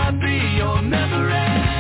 cannot be your memory.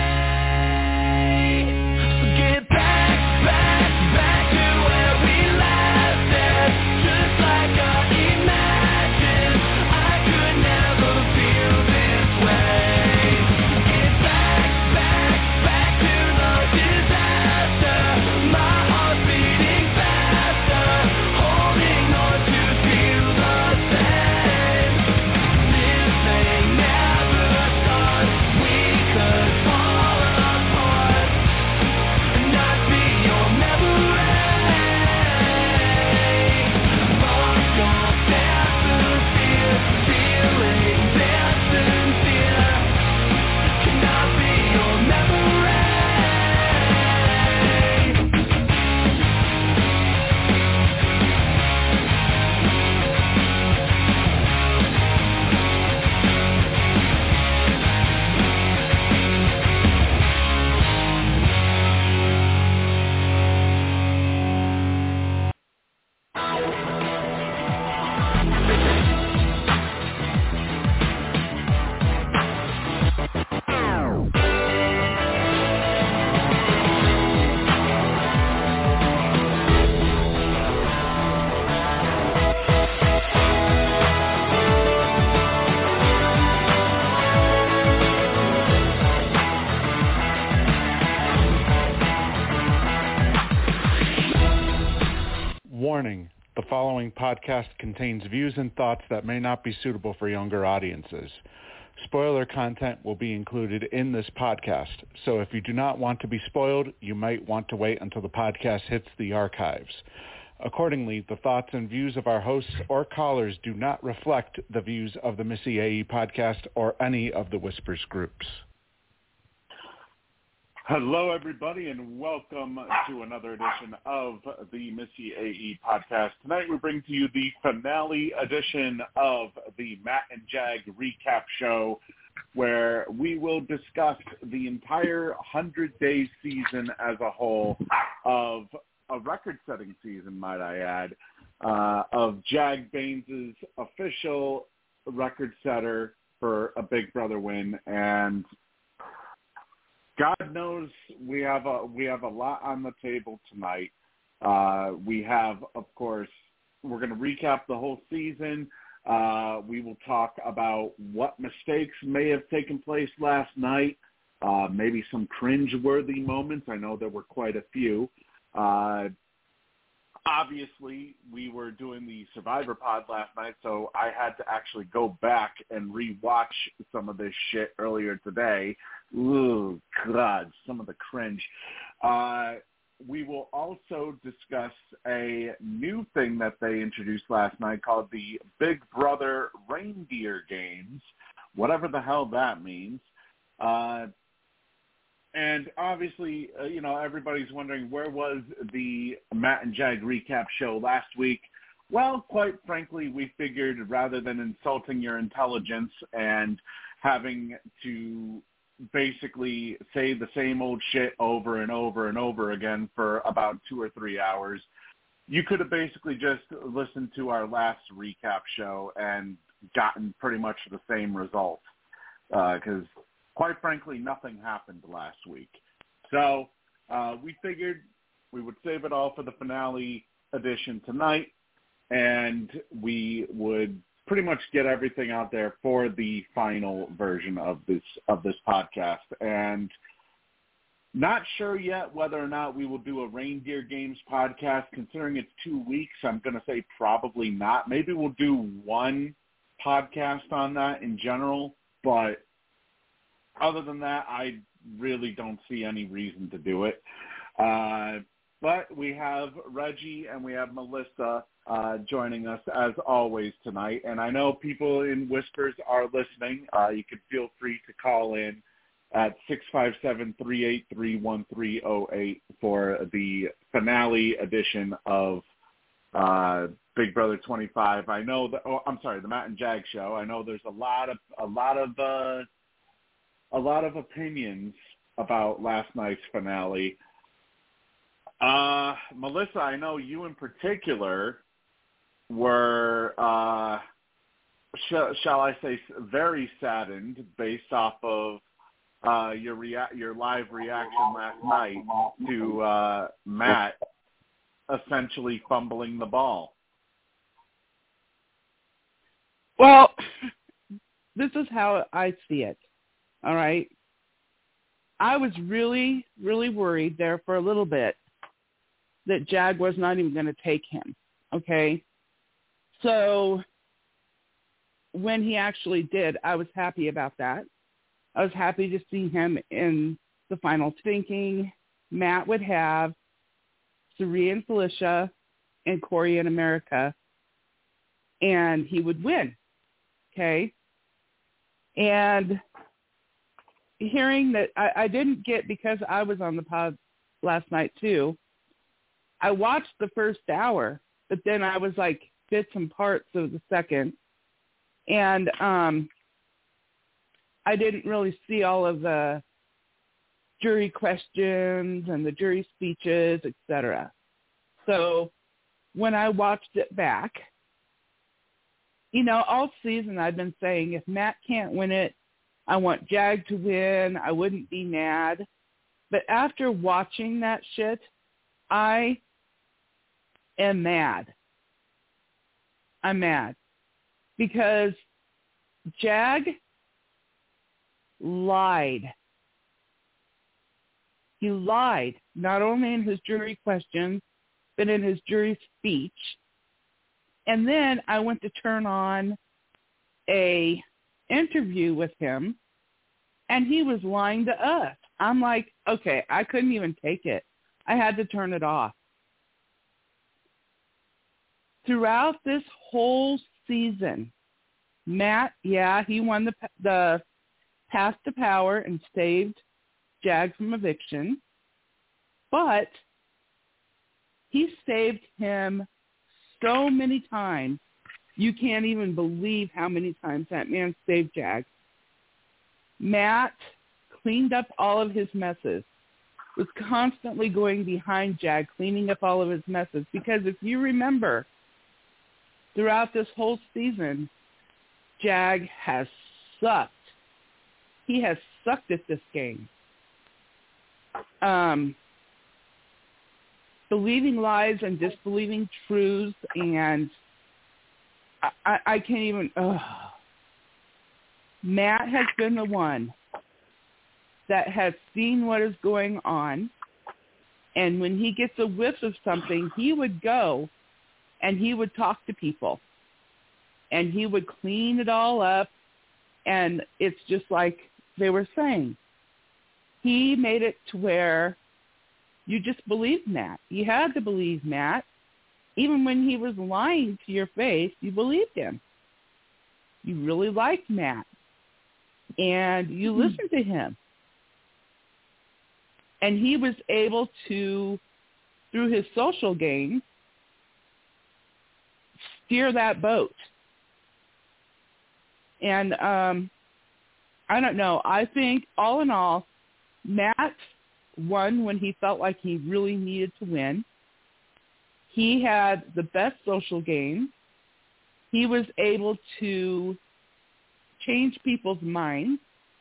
So get back to where we lasted. Just like I imagined, I could never feel this way. Get back to the disaster. My heart beating faster, holding on to feel the same. This may never start. We could fall apart and not be your memory. Circumstances, feelings insincere cannot be your memory. Warning, the following podcast contains views and thoughts that may not be suitable for younger audiences. Spoiler content will be included in this podcast, so if you do not want to be spoiled, you might want to wait until the podcast hits the archives. Accordingly, the thoughts and views of our hosts or callers do not reflect the views of the Missy AE podcast or any of the Whispers groups. Hello, everybody, and welcome to another edition of the Missy AE podcast. Tonight, we bring to you the finale edition of the Matt and Jag recap show, where we will discuss the entire 100-day season as a whole of a record-setting season, might I add, of Jag Baines' official record setter for a Big Brother win. And God knows we have a lot on the table tonight. We have, of course, we're going to recap the whole season. We will talk about what mistakes may have taken place last night, maybe some cringe-worthy moments. I know there were quite a few. Obviously, we were doing the Survivor pod last night, so I had to actually go back and rewatch some of this shit earlier today. Ooh, God, some of the cringe. We will also discuss a new thing that they introduced last night called the Big Brother Reindeer Games, whatever the hell that means. And obviously, everybody's wondering, where was the Matt and Jag recap show last week? Well, quite frankly, we figured rather than insulting your intelligence and having to basically say the same old shit over and over and over again for about 2 or 3 hours, you could have basically just listened to our last recap show and gotten pretty much the same result. Because quite frankly, nothing happened last week. So we figured we would save it all for the finale edition tonight, and we would pretty much get everything out there for the final version of this podcast. And not sure yet whether or not we will do a Reindeer Games podcast. Considering it's 2 weeks, I'm going to say probably not. Maybe we'll do one podcast on that in general, but other than that, I really don't see any reason to do it. But we have Reggie and we have Melissa joining us as always tonight. And I know people in Whispers are listening. You can feel free to call in at 657-383-1308 for the finale edition of Big Brother 25. I know that. Oh, I'm sorry, the Matt and Jag show. I know there's a lot of opinions about last night's finale. Melissa, I know you in particular were shall I say, very saddened based off of your live reaction last night to Matt essentially fumbling the ball. Well, this is how I see it, all right? I was really, really worried there for a little bit that Jag was not even going to take him, okay? So when he actually did, I was happy about that. I was happy to see him in the final, thinking Matt would have Cirie and Felicia and Corey and America, and he would win, okay? And hearing that, I didn't get, because I was on the pod last night too, I watched the first hour, but then I was like bits and parts of the second, and I didn't really see all of the jury questions and the jury speeches, etc. So when I watched it back, you know, all season I've been saying, if Matt can't win it, I want Jag to win. I wouldn't be mad. But after watching that shit, I am mad. I'm mad. Because Jag lied. He lied, not only in his jury questions, but in his jury speech. And then I went to turn on a interview with him, and he was lying to us. I'm like, okay, I couldn't even take it. I had to turn it off. Throughout this whole season, Matt, yeah, he won the pass to power and saved Jag from eviction, but he saved him so many times. You can't even believe how many times that man saved Jag. Matt cleaned up all of his messes, was constantly going behind Jag, cleaning up all of his messes. Because if you remember, throughout this whole season, Jag has sucked. He has sucked at this game. Believing lies and disbelieving truths, and I can't even... Matt has been the one that has seen what is going on, and when he gets a whiff of something, he would go and he would talk to people, and he would clean it all up, and it's just like they were saying. He made it to where you just believed Matt. You had to believe Matt. Even when he was lying to your face, you believed him. You really liked Matt. And you listened to him. And he was able to, through his social game, steer that boat. And I don't know. I think, all in all, Matt won when he felt like he really needed to win. He had the best social game. He was able to change people's minds,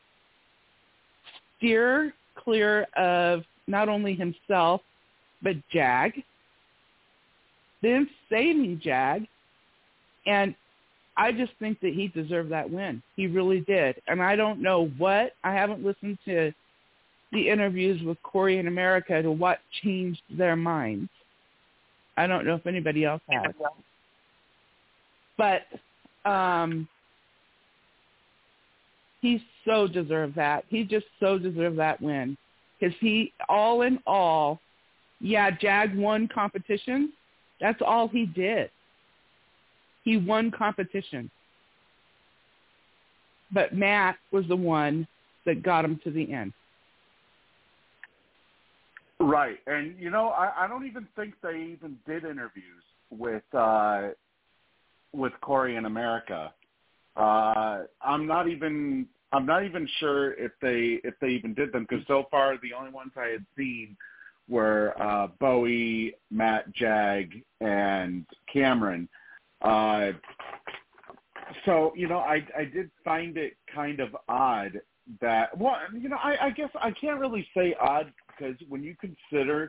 steer clear of not only himself, but Jag, then saving Jag. And I just think that he deserved that win. He really did. And I don't know what, I haven't listened to the interviews with Corey and America to what changed their minds. I don't know if anybody else has. But he so deserved that. He just so deserved that win. Because he, all in all, yeah, Jag won competition. That's all he did. He won competition. But Matt was the one that got him to the end. Right. And, you know, I don't even think they even did interviews with Corey in America. I'm not even sure if they even did them, because so far the only ones I had seen were Bowie, Matt, Jag, and Cameron. So, I did find it kind of odd that, well, I guess I can't really say odd because when you consider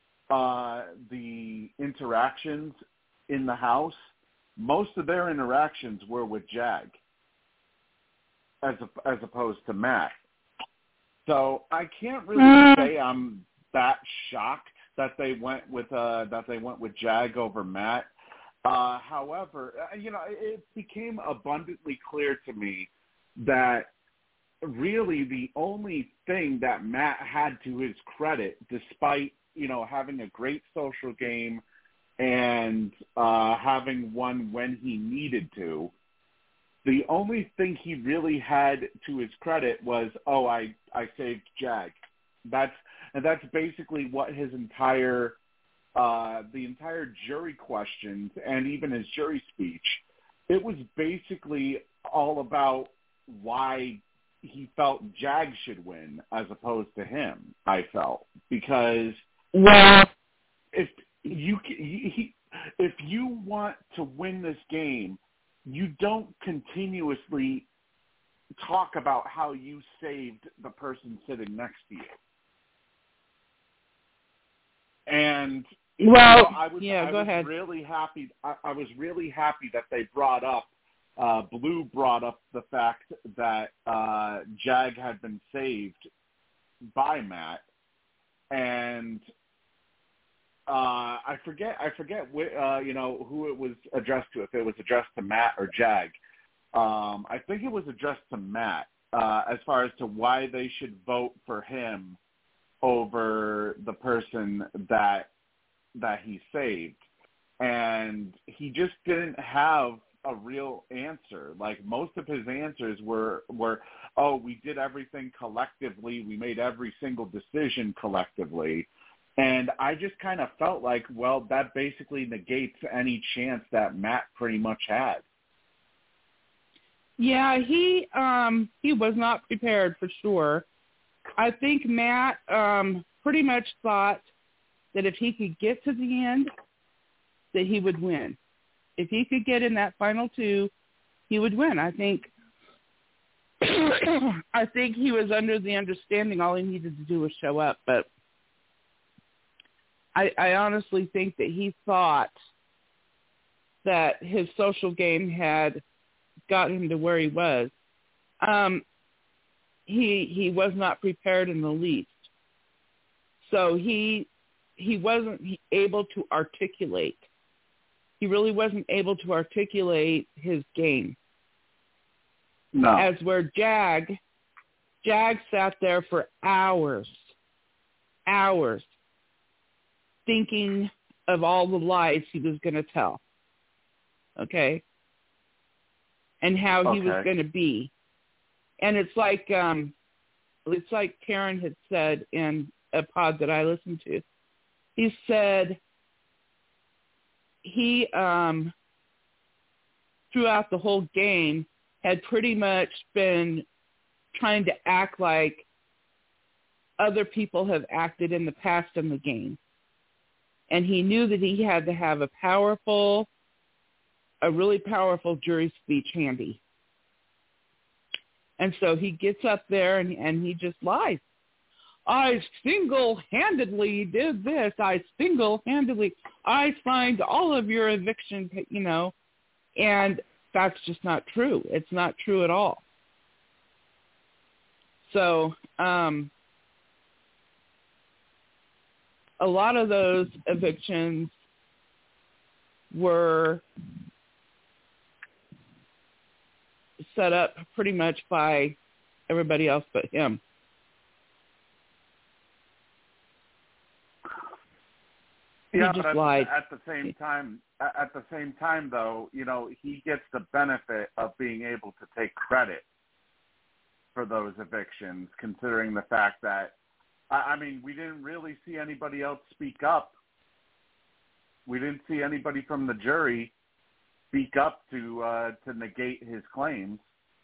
the interactions in the house, most of their interactions were with Jag as opposed to Matt. So I can't really say I'm that shocked that they went with Jag over Matt. However, it became abundantly clear to me that really the only thing that Matt had to his credit, despite, having a great social game and having one when he needed to, the only thing he really had to his credit was, I saved Jag. That's basically what his entire the entire jury questions and even his jury speech, it was basically all about why he felt Jag should win as opposed to him, I felt. Because if you want to win this game, you don't continuously talk about how you saved the person sitting next to you. And I was really happy. I was really happy that they brought up, Blue brought up the fact that Jag had been saved by Matt, and I forget who it was addressed to, if it was addressed to Matt or Jag. I think it was addressed to Matt as far as to why they should vote for him over the person that he saved. And he just didn't have a real answer. Like, most of his answers were, we did everything collectively. We made every single decision collectively. And I just kind of felt like, well, that basically negates any chance that Matt pretty much had. Yeah, he was not prepared for sure. I think Matt pretty much thought that if he could get to the end, that he would win. If he could get in that final two, he would win. I think he was under the understanding all he needed to do was show up. But I honestly think that he thought that his social game had got him to where he was. He was not prepared in the least. So he wasn't able to articulate. He really wasn't able to articulate his game. No. As where Jag sat there for hours, thinking of all the lies he was going to tell. Okay? And how he was going to be. And it's like Karen had said in a pod that I listened to. He said he, throughout the whole game, had pretty much been trying to act like other people have acted in the past in the game. And he knew that he had to have a really powerful jury speech handy. And so he gets up there and he just lies. I single-handedly did this. I signed all of your eviction, and that's just not true. It's not true at all. So a lot of those evictions were set up pretty much by everybody else but him. Yeah, he just but lied. At the same time, though, he gets the benefit of being able to take credit for those evictions, considering the fact that, we didn't really see anybody else speak up. We didn't see anybody from the jury speak up to negate his claims.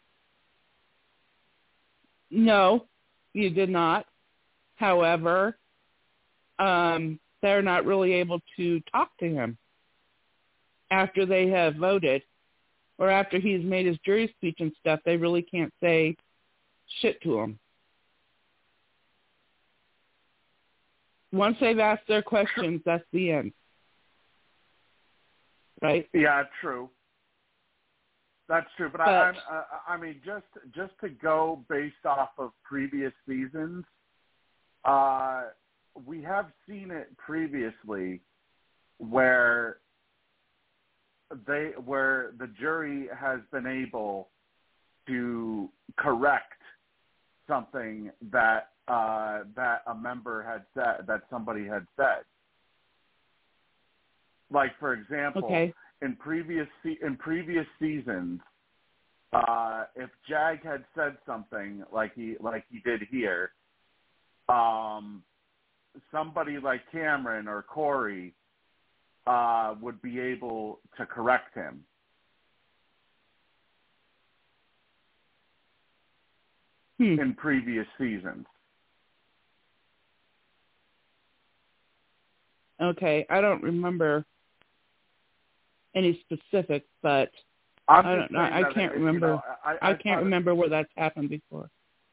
No, you did not. However, they're not really able to talk to him after they have voted. or after he's made his jury speech and stuff, they really can't say shit to him. Once they've asked their questions, that's the end. Right? Yeah, true. That's true, but I mean, just to go based off of previous seasons, we have seen it previously where the jury has been able to correct something that a member had said, that somebody had said. Like, for example, okay. in previous seasons, if Jag had said something like he did here, somebody like Cameron or Corey would be able to correct him. In previous seasons. Okay, I don't remember any specifics, but I don't know. I can't remember. I can't remember where that's happened before.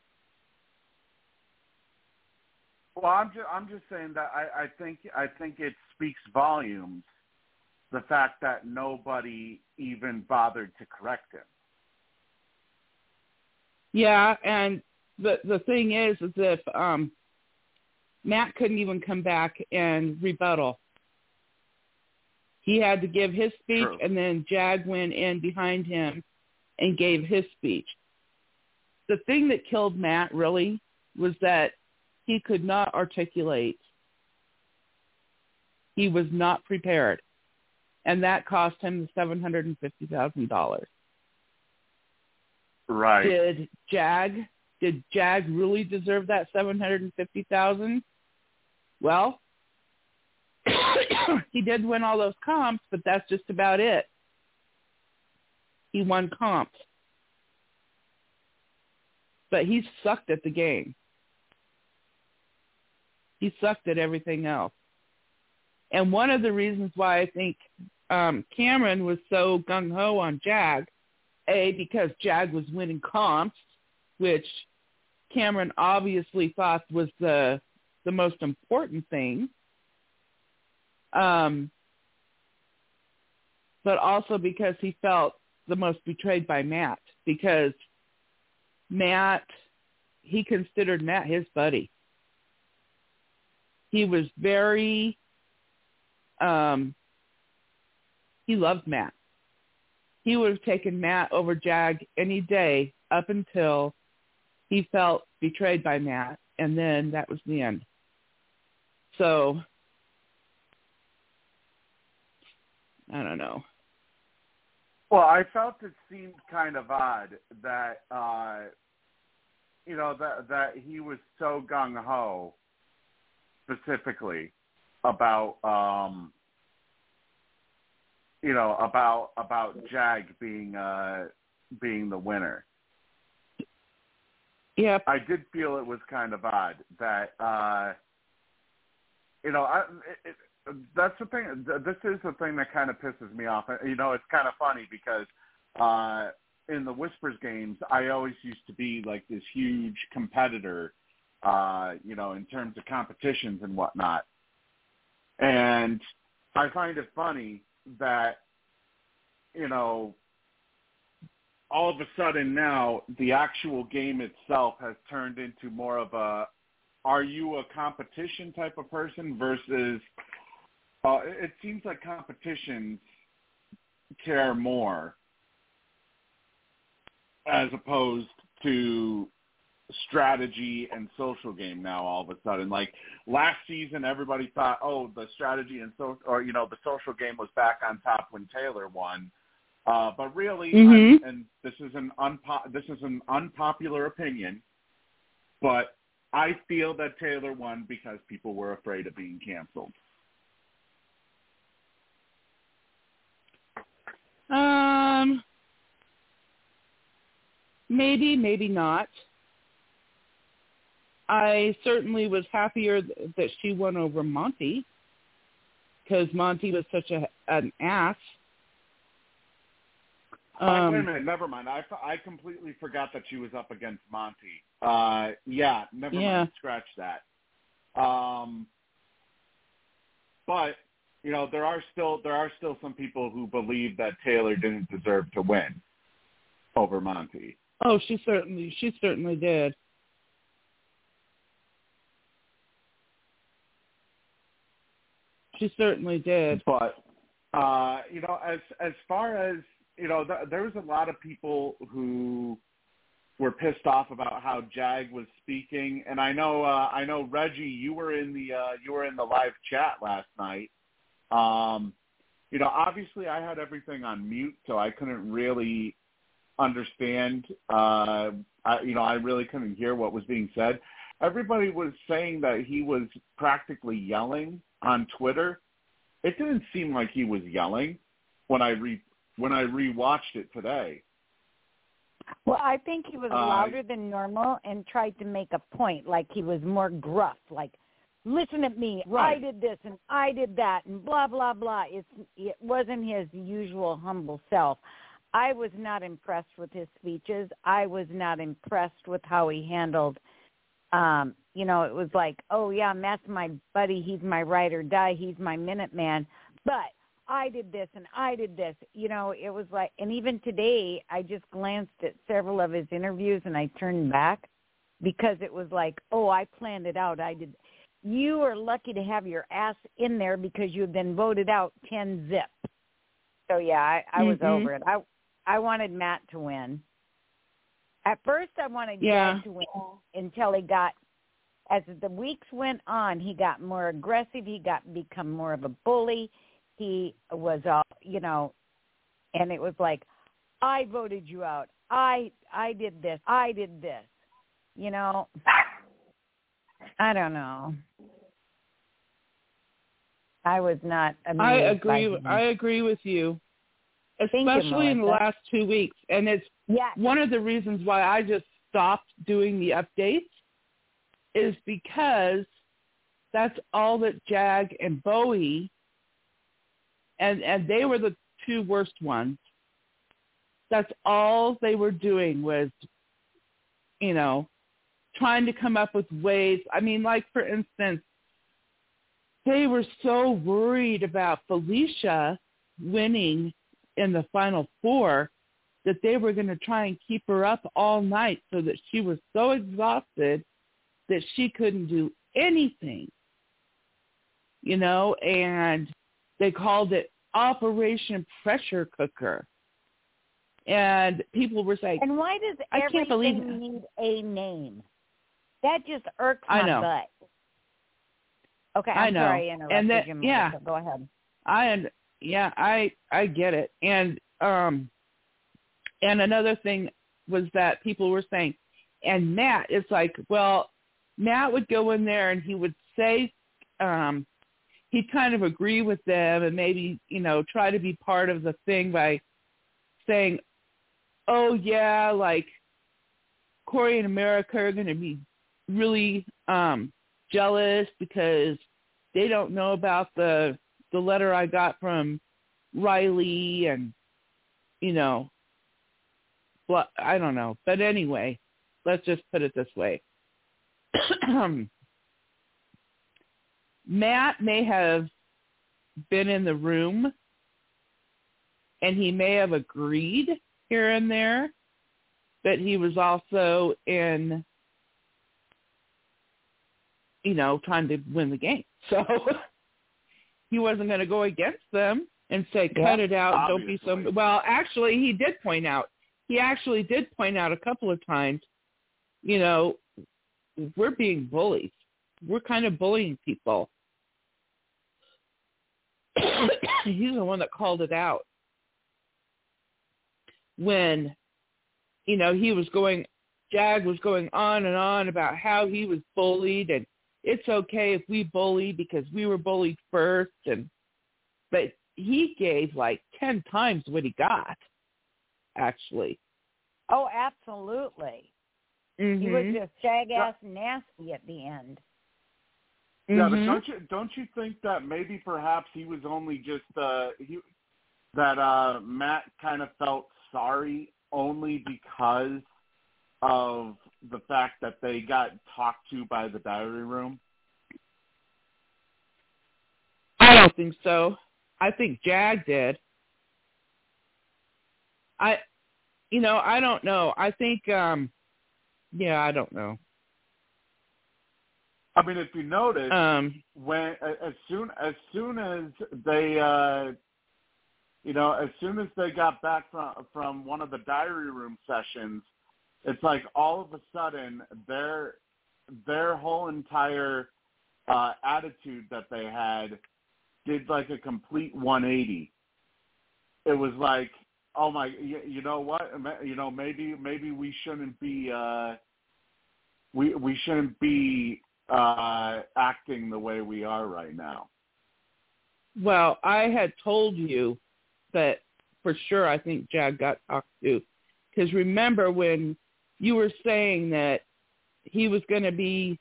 Well, I'm just saying that I think it speaks volumes, the fact that nobody even bothered to correct him. Yeah, and the thing is if Matt couldn't even come back and rebuttal. He had to give his speech, True. And then Jag went in behind him and gave his speech. The thing that killed Matt really was that he could not articulate. He was not prepared, and that cost him the $750,000. Right. Did Jag really deserve that $750,000? Well, he did win all those comps, but that's just about it. He won comps. But he sucked at the game. He sucked at everything else. And one of the reasons why I think Cameron was so gung-ho on Jag, because Jag was winning comps, which Cameron obviously thought was the most important thing. But also because he felt the most betrayed by Matt, because Matt, he considered Matt his buddy. He was very, he loved Matt. He would have taken Matt over Jag any day up until he felt betrayed by Matt, and then that was the end. So, I don't know. Well, I felt it seemed kind of odd that, that he was so gung-ho specifically about, about Jag being the winner. Yep. I did feel it was kind of odd that, that's the thing. This is the thing that kind of pisses me off. It's kind of funny because in the Whispers games, I always used to be like this huge competitor, in terms of competitions and whatnot. And I find it funny that, all of a sudden now the actual game itself has turned into more of a, are you a competition type of person versus, it seems like competitions care more as opposed to strategy and social game now all of a sudden. Like last season, everybody thought, the strategy and the social game was back on top when Taylor won. But really, and this is an unpopular opinion, but I feel that Taylor won because people were afraid of being canceled. Maybe, maybe not. I certainly was happier that she won over Monty because Monty was such an ass. Wait a minute. Never mind. I completely forgot that she was up against Monty. Never mind. Scratch that. But there are still some people who believe that Taylor didn't deserve to win over Monty. Oh, she certainly did. She certainly did. But as far as there was a lot of people who were pissed off about how Jag was speaking, and I know Reggie, you were in the live chat last night. Obviously I had everything on mute, so I couldn't really understand. I really couldn't hear what was being said. Everybody was saying that he was practically yelling on Twitter. It didn't seem like he was yelling when I rewatched it today. Well, I think he was louder than normal and tried to make a point, like he was more gruff, like, listen at me, right. I did this and I did that and blah, blah, blah. It wasn't his usual humble self. I was not impressed with his speeches. I was not impressed with how he handled, it was like, oh, yeah, Matt's my buddy. He's my ride or die. He's my Minuteman. But I did this and I did this. It was like, and even today I just glanced at several of his interviews and I turned back because it was like, oh, I planned it out. I did. You are lucky to have your ass in there because you've been voted out 10 zip. So, yeah, I was over it. I wanted Matt to win. At first I wanted Jag to win until he got, as the weeks went on, he got more aggressive. He become more of a bully. He was, and it was like, I voted you out. I did this. I did this. I don't know. I was not amused. I agree with you, especially in the last 2 weeks. And it's one of the reasons why I just stopped doing the updates is because that's all that Jag and Bowie, and they were the two worst ones. That's all they were doing was, trying to come up with ways. I mean, like, for instance, they were so worried about Felicia winning in the Final Four that they were going to try and keep her up all night so that she was so exhausted that she couldn't do anything, and they called it Operation Pressure Cooker. And people were saying, and why does everything need a name? That just irks my butt. Okay, I'm sorry I interrupted you, Melissa. Go ahead. I get it. And another thing was that people were saying, and Matt, it's like, well, Matt would go in there and he would say, he'd kind of agree with them and maybe, try to be part of the thing by saying, oh, yeah, like Corey and America are going to be really jealous because they don't know about the letter I got from Riley and, I don't know. But anyway, let's just put it this way. Matt may have been in the room and he may have agreed here and there, but he was also in, trying to win the game. So he wasn't going to go against them and say, cut it out, obviously. Don't be so... Well, actually, he did point out a couple of times, we're being bullied. We're kind of bullying people. He's the one that called it out. When, Jag was going on and on about how he was bullied and it's okay if we bully because we were bullied first. But he gave like 10 times what he got, actually. Oh, absolutely. Mm-hmm. He was just jag-ass nasty at the end. Yeah, but don't you think that maybe perhaps he was only just Matt kind of felt sorry only because of the fact that they got talked to by the diary room? I don't think so. I think Jag did. I don't know. I think, I don't know. I mean, if you notice, when as soon as they, as soon as they got back from one of the diary room sessions, it's like all of a sudden their whole entire attitude that they had did like a complete 180. It was like, oh my, you know what? Maybe we shouldn't be we shouldn't be acting the way we are right now. Well, I had told you that for sure I think Jag got talked to, because remember when you were saying that he was going to be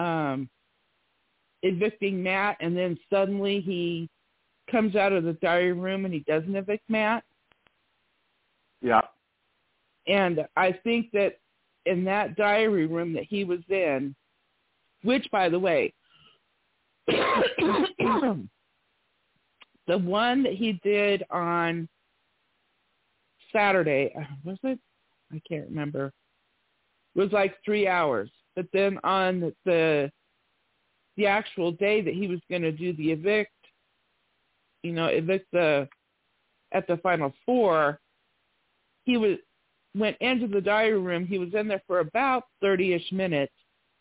evicting Matt, and then suddenly he comes out of the diary room and he doesn't evict Matt? Yeah. And I think that in that diary room that he was in, which, by the way, the one that he did on Saturday, was it? I can't remember. It was like 3 hours. But then on the actual day that he was going to do the evict at the final four, he went into the diary room. He was in there for about 30-ish minutes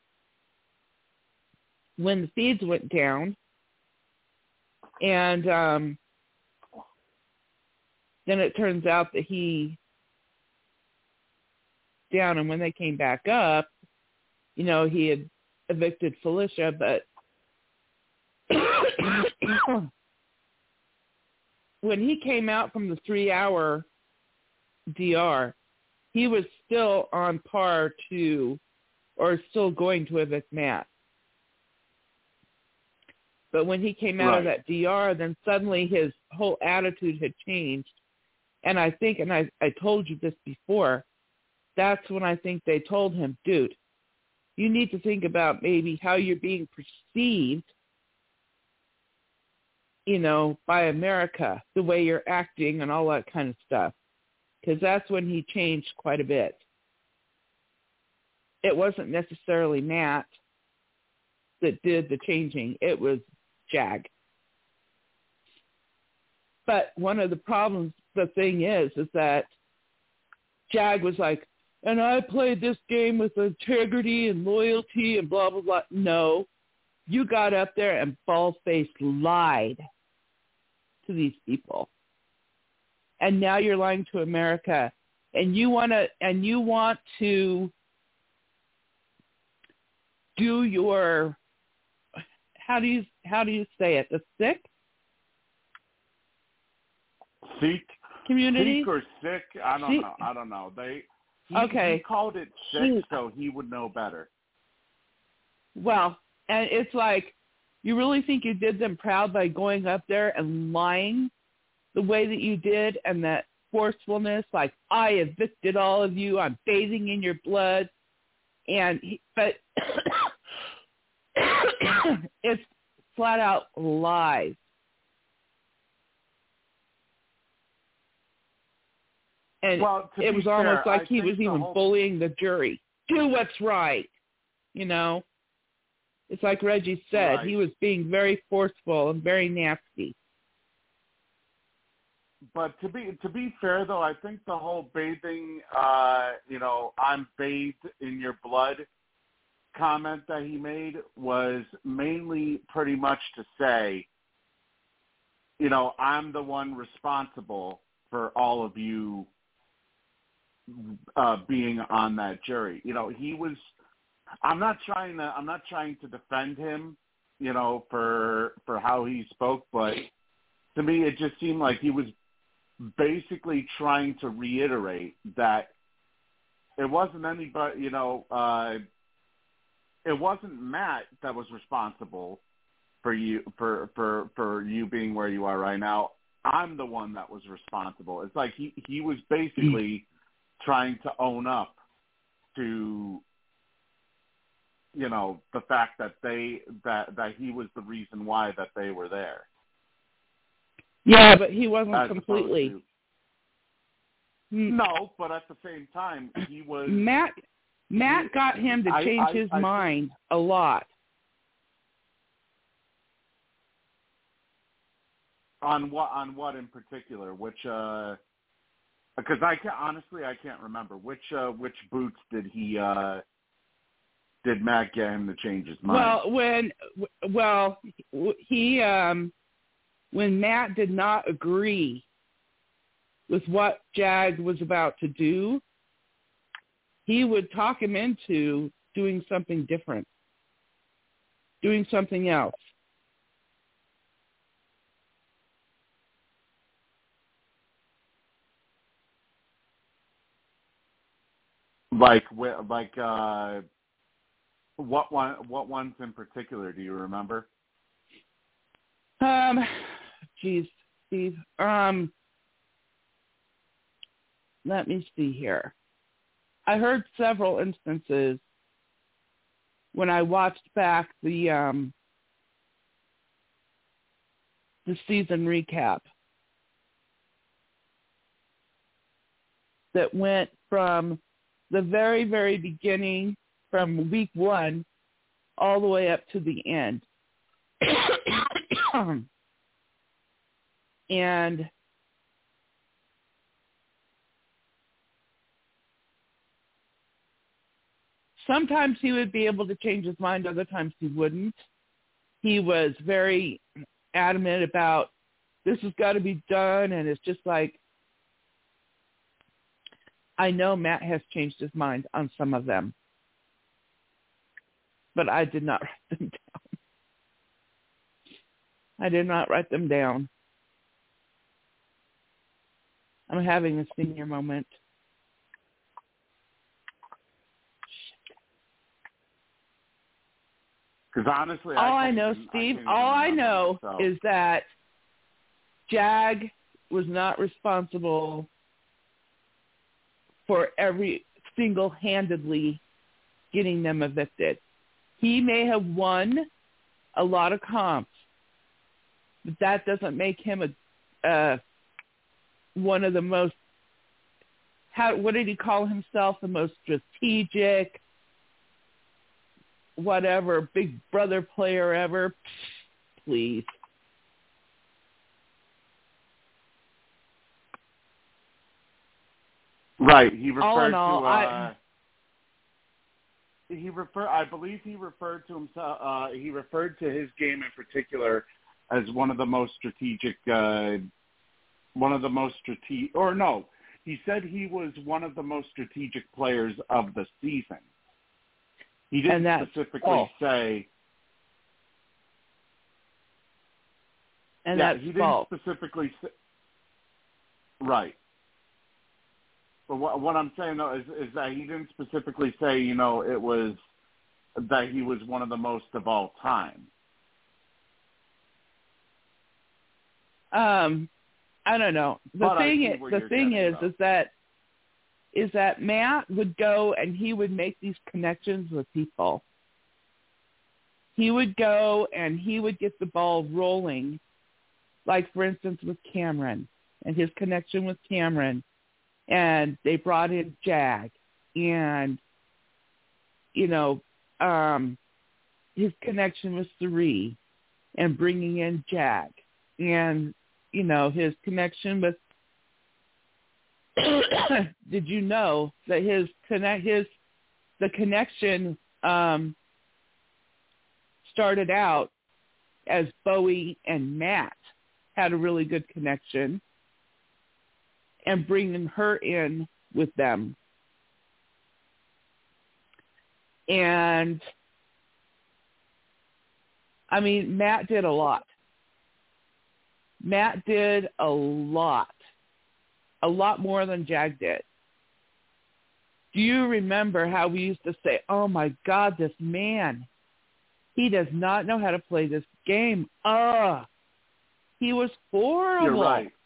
when the feeds went down. And then it turns out that he down, and when they came back up, he had evicted Felicia, but when he came out from the 3-hour DR, he was still on par to, or still going to evict Matt. But when he came out of that DR, then suddenly his whole attitude had changed. And I think, and I told you this before, that's when I think they told him, dude, you need to think about maybe how you're being perceived, by America, the way you're acting and all that kind of stuff. Because that's when he changed quite a bit. It wasn't necessarily Matt that did the changing. It was Jag. But one of the problems, the thing is that Jag was like, and I played this game with integrity and loyalty and blah, blah, blah. No, you got up there and bald-faced lied to these people. And now you're lying to America. And you want to do your, how do you say it? The sick? Sikh community? Sikh or sick? I don't know. He called it sick, so he would know better. Well, and it's like, you really think you did them proud by going up there and lying the way that you did, and that forcefulness, like, I evicted all of you, I'm bathing in your blood, but it's flat out lies. And it was almost like he was even bullying the jury. Do what's right, It's like Reggie said, he was being very forceful and very nasty. But to be fair, though, I think the whole bathing, I'm bathed in your blood comment that he made was mainly pretty much to say, I'm the one responsible for all of you being on that jury. He was. I'm not trying to defend him, for how he spoke, but to me it just seemed like he was basically trying to reiterate that it wasn't anybody, it wasn't Matt that was responsible for you for you being where you are right now. I'm the one that was responsible. It's like he was basically trying to own up to, you know, the fact that that he was the reason why that they were there. Yeah, but he wasn't completely. No, but at the same time, he was. Matt got him to change his mind a lot. On what in particular? Which because I can't remember which boots did Matt get him to change his mind? When Matt did not agree with what Jag was about to do, he would talk him into doing something different, doing something else. What ones in particular do you remember? Geez, Steve. Let me see here. I heard several instances when I watched back the season recap that went from the very, very beginning, from week 1 all the way up to the end. And sometimes he would be able to change his mind, other times he wouldn't. He was very adamant about this has got to be done, and it's just like, I know Matt has changed his mind on some of them, but I did not write them down. I did not write them down. I'm having a senior moment. Because honestly, all I know, Steve, all I know is that Jag was not responsible for every single-handedly getting them evicted. He may have won a lot of comps, but that doesn't make him one of the most, what did he call himself, the most strategic, whatever, big brother player ever? Please. Right. He referred all in all, I believe he referred to himself. He referred to his game in particular as one of the most strategic. He said he was one of the most strategic players of the season. He didn't specifically say. And that's he false. didn't specifically say. Right. But what I'm saying, though, is that he didn't specifically say, you know, it was that he was one of the most of all time. I don't know. The thing is that Matt would go and he would make these connections with people. He would go and he would get the ball rolling, like, for instance, with Cameron and his connection with Cameron. And they brought in Jag and, you know, his connection with Sari and bringing in Jag and, you know, his connection with, did you know that the connection started out as Bowie and Matt had a really good connection, and bringing her in with them. And, I mean, Matt did a lot. Matt did a lot more than Jag did. Do you remember how we used to say, oh, my God, this man, he does not know how to play this game. He was horrible. You're right.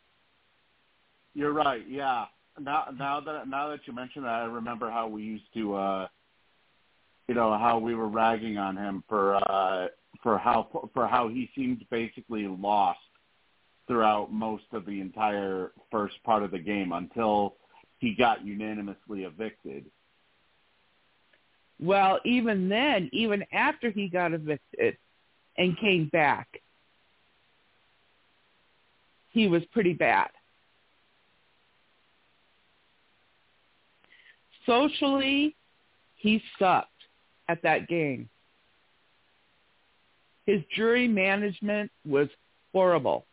You're right. Yeah. Now that you mention that, I remember how we used to, how we were ragging on him for how he seemed basically lost throughout most of the entire first part of the game until he got unanimously evicted. Well, even then, even after he got evicted and came back, he was pretty bad. Socially, he sucked at that game. His jury management was horrible.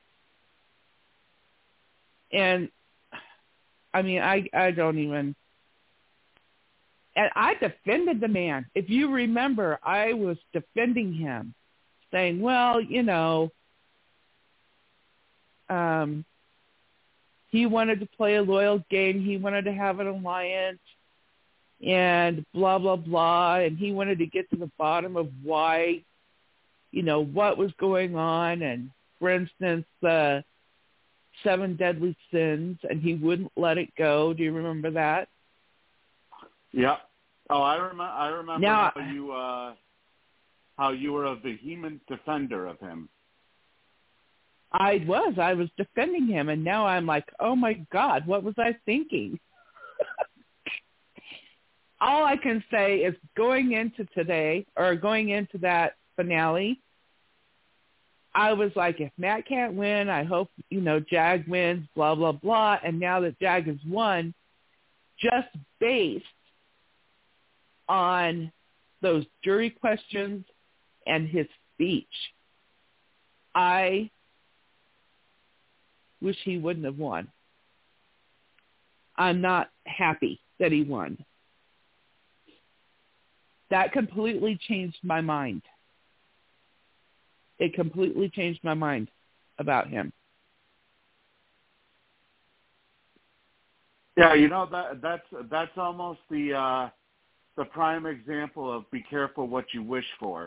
And, I mean, I don't even... And I defended the man. If you remember, I was defending him, saying, well, he wanted to play a loyal game. He wanted to have an alliance and blah, blah, blah. And he wanted to get to the bottom of why, what was going on. And, for instance, the 7 deadly sins, and he wouldn't let it go. Do you remember that? Yeah. Oh, I remember now, how you were a vehement defender of him. I was defending him, and now I'm like, oh my God, what was I thinking? All I can say is going into that finale, I was like, if Matt can't win, I hope, Jag wins, blah, blah, blah. And now that Jag has won, just based on those jury questions and his speech, I wish he wouldn't have won. I'm not happy that he won. That completely changed my mind. It completely changed my mind about him. Yeah, that's almost the prime example of be careful what you wish for.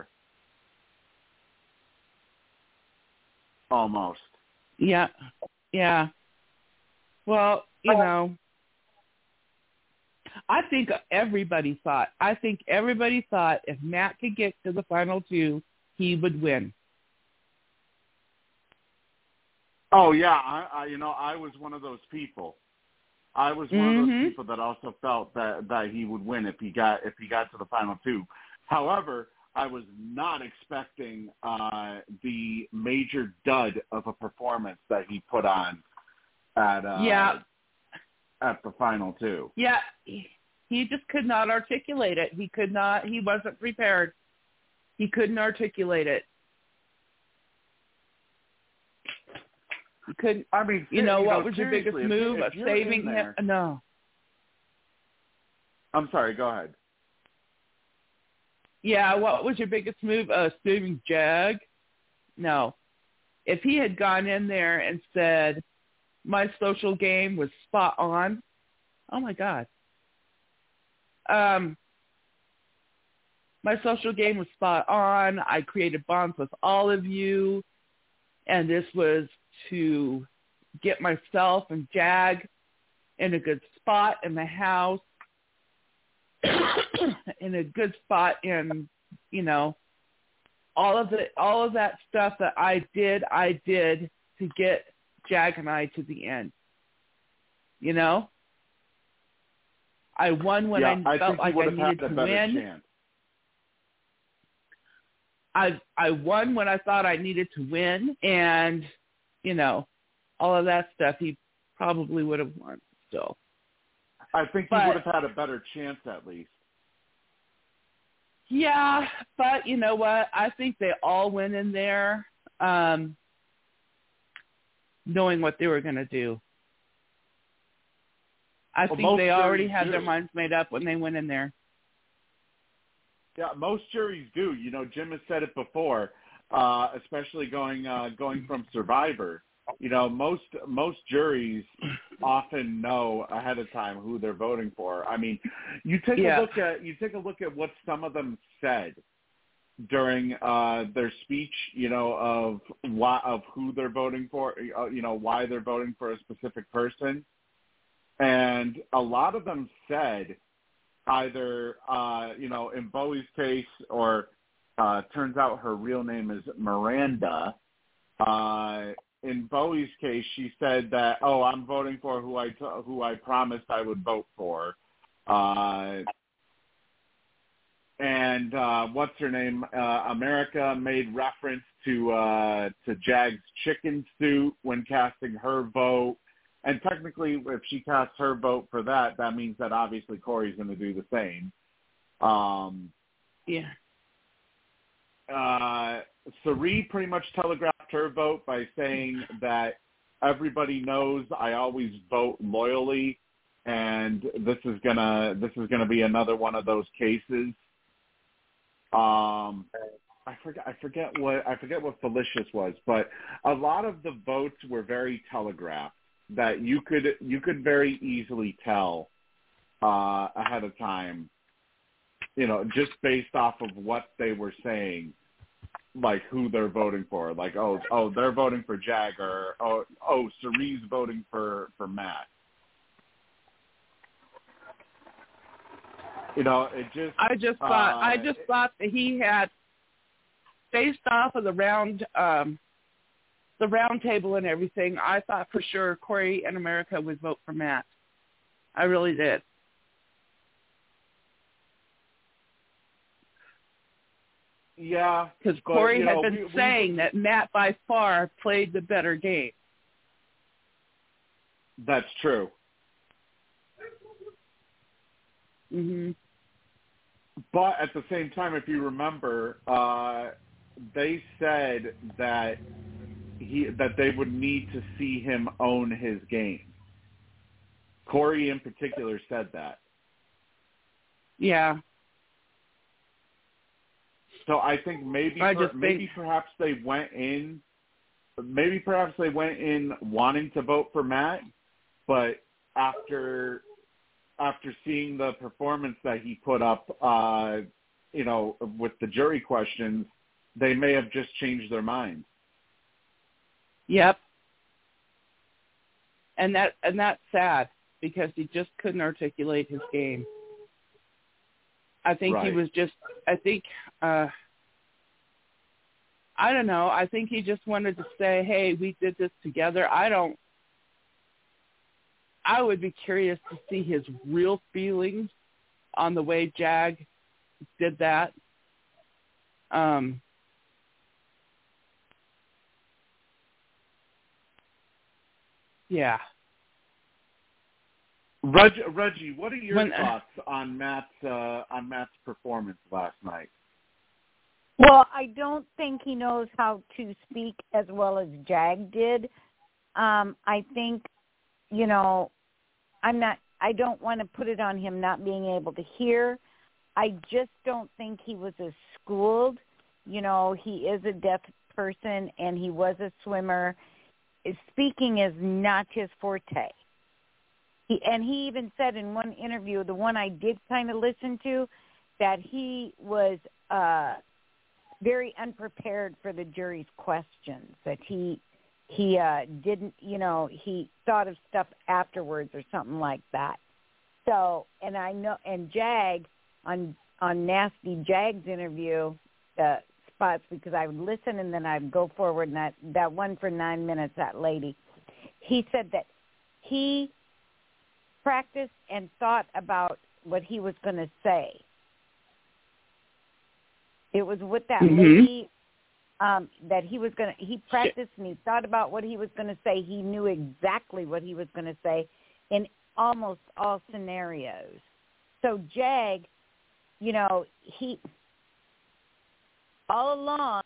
Almost. Yeah. Well, I think everybody thought if Matt could get to the final 2, he would win. Oh yeah, I was one of those people. I was one of those people that also felt that he would win if he got to the final 2. However, I was not expecting the major dud of a performance that he put on at the final 2. Yeah, he just could not articulate it. He wasn't prepared. He couldn't articulate it. He couldn't. I mean, what was your biggest move of saving him? No. I'm sorry, go ahead. Yeah, what was your biggest move? Saving Jag? No. If he had gone in there and said, my social game was spot on, oh my God. My social game was spot on. I created bonds with all of you, and this was to get myself and Jag in a good spot in the house, in a good spot in, all of that stuff that I did to get Jag and I to the end. I won when I felt like I needed to win. Chance. I won when I thought I needed to win, and all of that stuff, he probably would have won still. I think he would have had a better chance at least. Yeah, but you know what? I think they all went in there knowing what they were going to do. I think they already had their minds made up when they went in there. Yeah, most juries do. Jim has said it before, especially going from Survivor. Most juries often know ahead of time who they're voting for. I mean, you take a look at what some of them said during their speech, of who they're voting for, why they're voting for a specific person. And a lot of them said either, in Bowie's case, or turns out her real name is Miranda. In Bowie's case, she said that, I'm voting for who I promised I would vote for. And what's her name? America made reference to Jag's chicken suit when casting her vote. And technically, if she casts her vote for that, that means that obviously Corey's going to do the same. Yeah. Cirie pretty much telegraphed her vote by saying that everybody knows I always vote loyally, and this is gonna be another one of those cases. I forget what Felicia's was, but a lot of the votes were very telegraphed, that you could very easily tell ahead of time, just based off of what they were saying, like who they're voting for. Like, they're voting for Jag, or Cirie's voting for Matt. It just. I just thought that he had, based off of the round table and everything, I thought for sure Corey and America would vote for Matt. I really did. Yeah. Because Corey had been saying that Matt by far played the better game. That's true. Mm-hmm. But at the same time, if you remember, they said that they would need to see him own his game. Corey in particular said that. Yeah. So I think perhaps they went in wanting to vote for Matt, but after seeing the performance that he put up, with the jury questions, they may have just changed their minds. Yep. And that's sad, because he just couldn't articulate his game. I think right. He was just, I don't know. I think he just wanted to say, hey, we did this together. I would be curious to see his real feelings on the way Jag did that. Yeah. Reggie, what are your thoughts on Matt's performance last night? Well, I don't think he knows how to speak as well as Jag did. I think, I don't want to put it on him not being able to hear. I just don't think he was as schooled. He is a deaf person, and he was a swimmer. Speaking is not his forte. He even said in one interview, the one I did kind of listen to, that he was very unprepared for the jury's questions, that he didn't, he thought of stuff afterwards or something like that. So, and I know, and Jag, on Nasty Jag's interview, spots, because I would listen and then I'd go forward, and that one for 9 minutes, that lady, he said that he practiced and thought about what he was going to say. It was with that lady that he practiced and he thought about what he was going to say. He knew exactly what he was going to say in almost all scenarios. So Jag, he all along,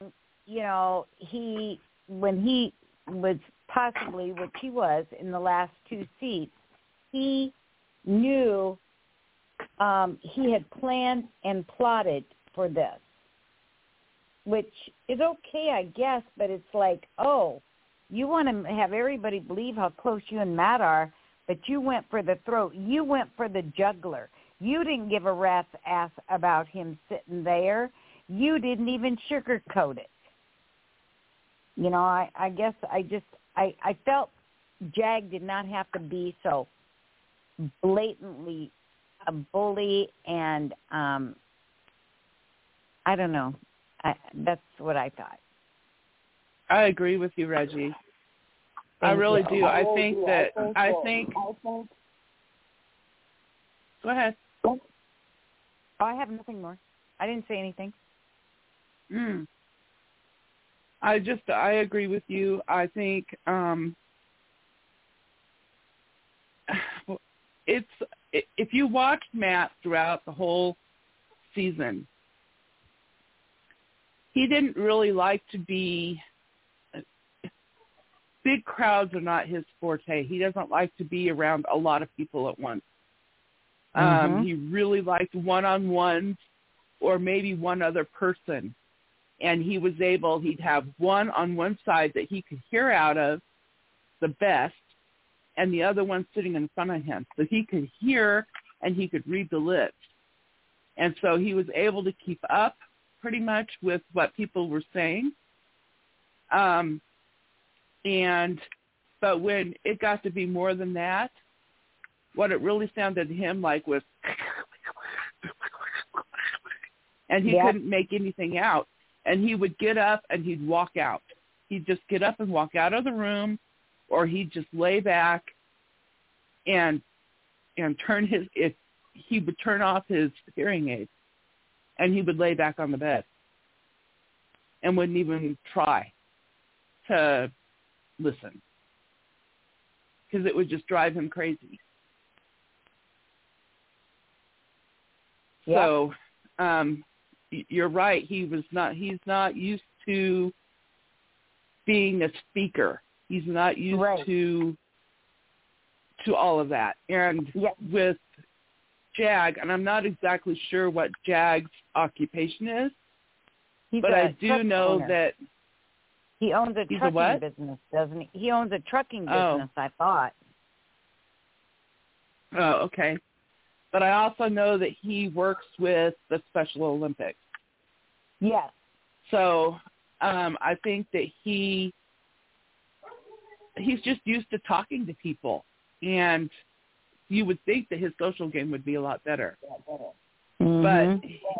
when he was possibly, which he was in the last two seats, he knew he had planned and plotted for this, which is okay, I guess, but it's like, you want to have everybody believe how close you and Matt are, but you went for the throat. You went for the juggler. You didn't give a rat's ass about him sitting there. You didn't even sugarcoat it. You know, I guess I felt Jag did not have to be so blatantly a bully, and I don't know. That's what I thought. I agree with you, Reggie. I really do. I think. Go ahead. Oh, I have nothing more. I didn't say anything. I agree with you. I think if you watch Matt throughout the whole season, he didn't really like to be. Big crowds are not his forte. He doesn't like to be around a lot of people at once. He really liked one-on-ones or maybe one other person. And he'd have one on one side that he could hear out of the best, and the other one sitting in front of him. So he could hear and he could read the lips. And so he was able to keep up pretty much with what people were saying. But when it got to be more than that, what it really sounded to him like was, and he couldn't make anything out. And he would get up and he'd walk out. He'd just get up and walk out of the room, or he'd just lay back and he would turn off his hearing aid, and he would lay back on the bed and wouldn't even try to listen, because it would just drive him crazy. So you're right. He's not used to being a speaker. He's not used to all of that. And with Jag, and I'm not exactly sure what Jag's occupation is, but I do know that he owns a trucking business, doesn't he? He owns a trucking business, I thought. Oh, okay. But I also know that he works with the Special Olympics. Yes. So I think that he's just used to talking to people, and you would think that his social game would be a lot better. But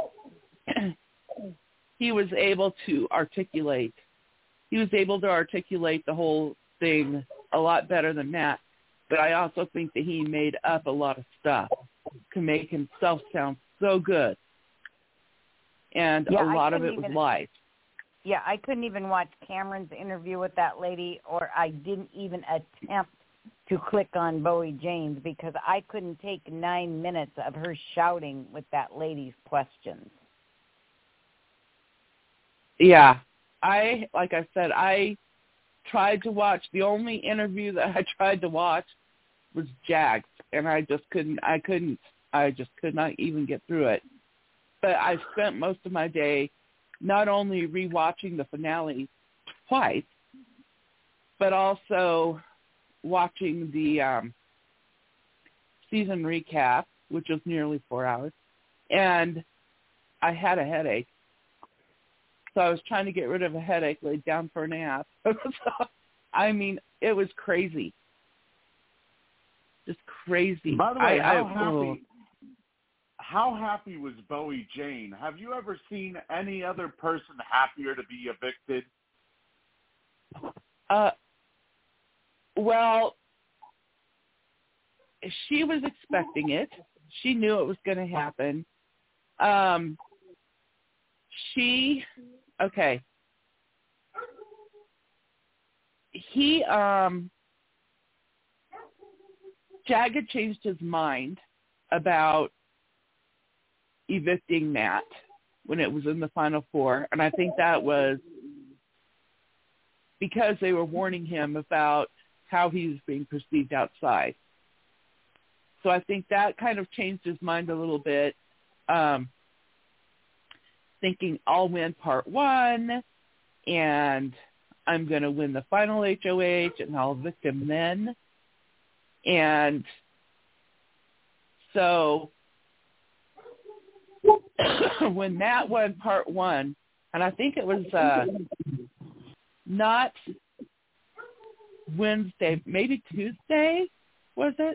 he was able to articulate. He was able to articulate the whole thing a lot better than Matt. But I also think that he made up a lot of stuff to make himself sound so good. And a lot of it was lies. Yeah, I couldn't even watch Cameron's interview with that lady, or I didn't even attempt to click on Bowie James, because I couldn't take 9 minutes of her shouting with that lady's questions. Yeah. Like I said, I tried to watch. The only interview that I tried to watch was Jag's, and I just could not even get through it. But I spent most of my day not only rewatching the finale twice, but also watching the season recap, which was nearly 4 hours, and I had a headache. So I was trying to get rid of a headache, laid down for a nap. I mean, it was crazy. Just crazy. By the way, how happy was Bowie Jane? Have you ever seen any other person happier to be evicted? Well, she was expecting it. She knew it was going to happen. Jag had changed his mind about evicting Matt when it was in the Final Four, and I think that was because they were warning him about how he was being perceived outside. So I think that kind of changed his mind a little bit, thinking I'll win part one, and I'm going to win the final HOH, and I'll evict him then. And so when Matt won part one, and I think it was not Wednesday, maybe Tuesday, was it?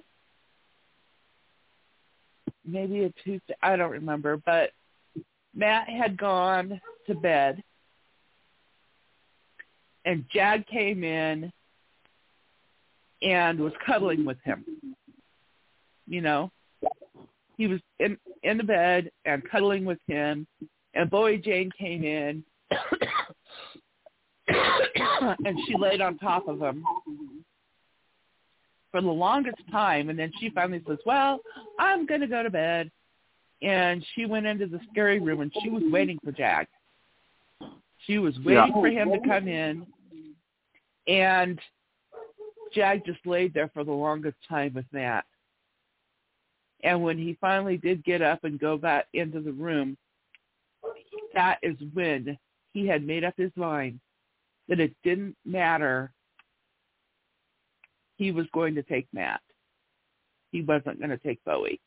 Maybe a Tuesday, I don't remember, but Matt had gone to bed, and Jag came in and was cuddling with him. You know, he was in the bed and cuddling with him, and Bowie Jane came in, and she laid on top of him for the longest time, and then she finally says, well, I'm going to go to bed. And she went into the scary room, and she was waiting for Jag. She was waiting for him to come in, and Jag just laid there for the longest time with Matt. And when he finally did get up and go back into the room, that is when he had made up his mind that it didn't matter. He was going to take Matt. He wasn't going to take Bowie.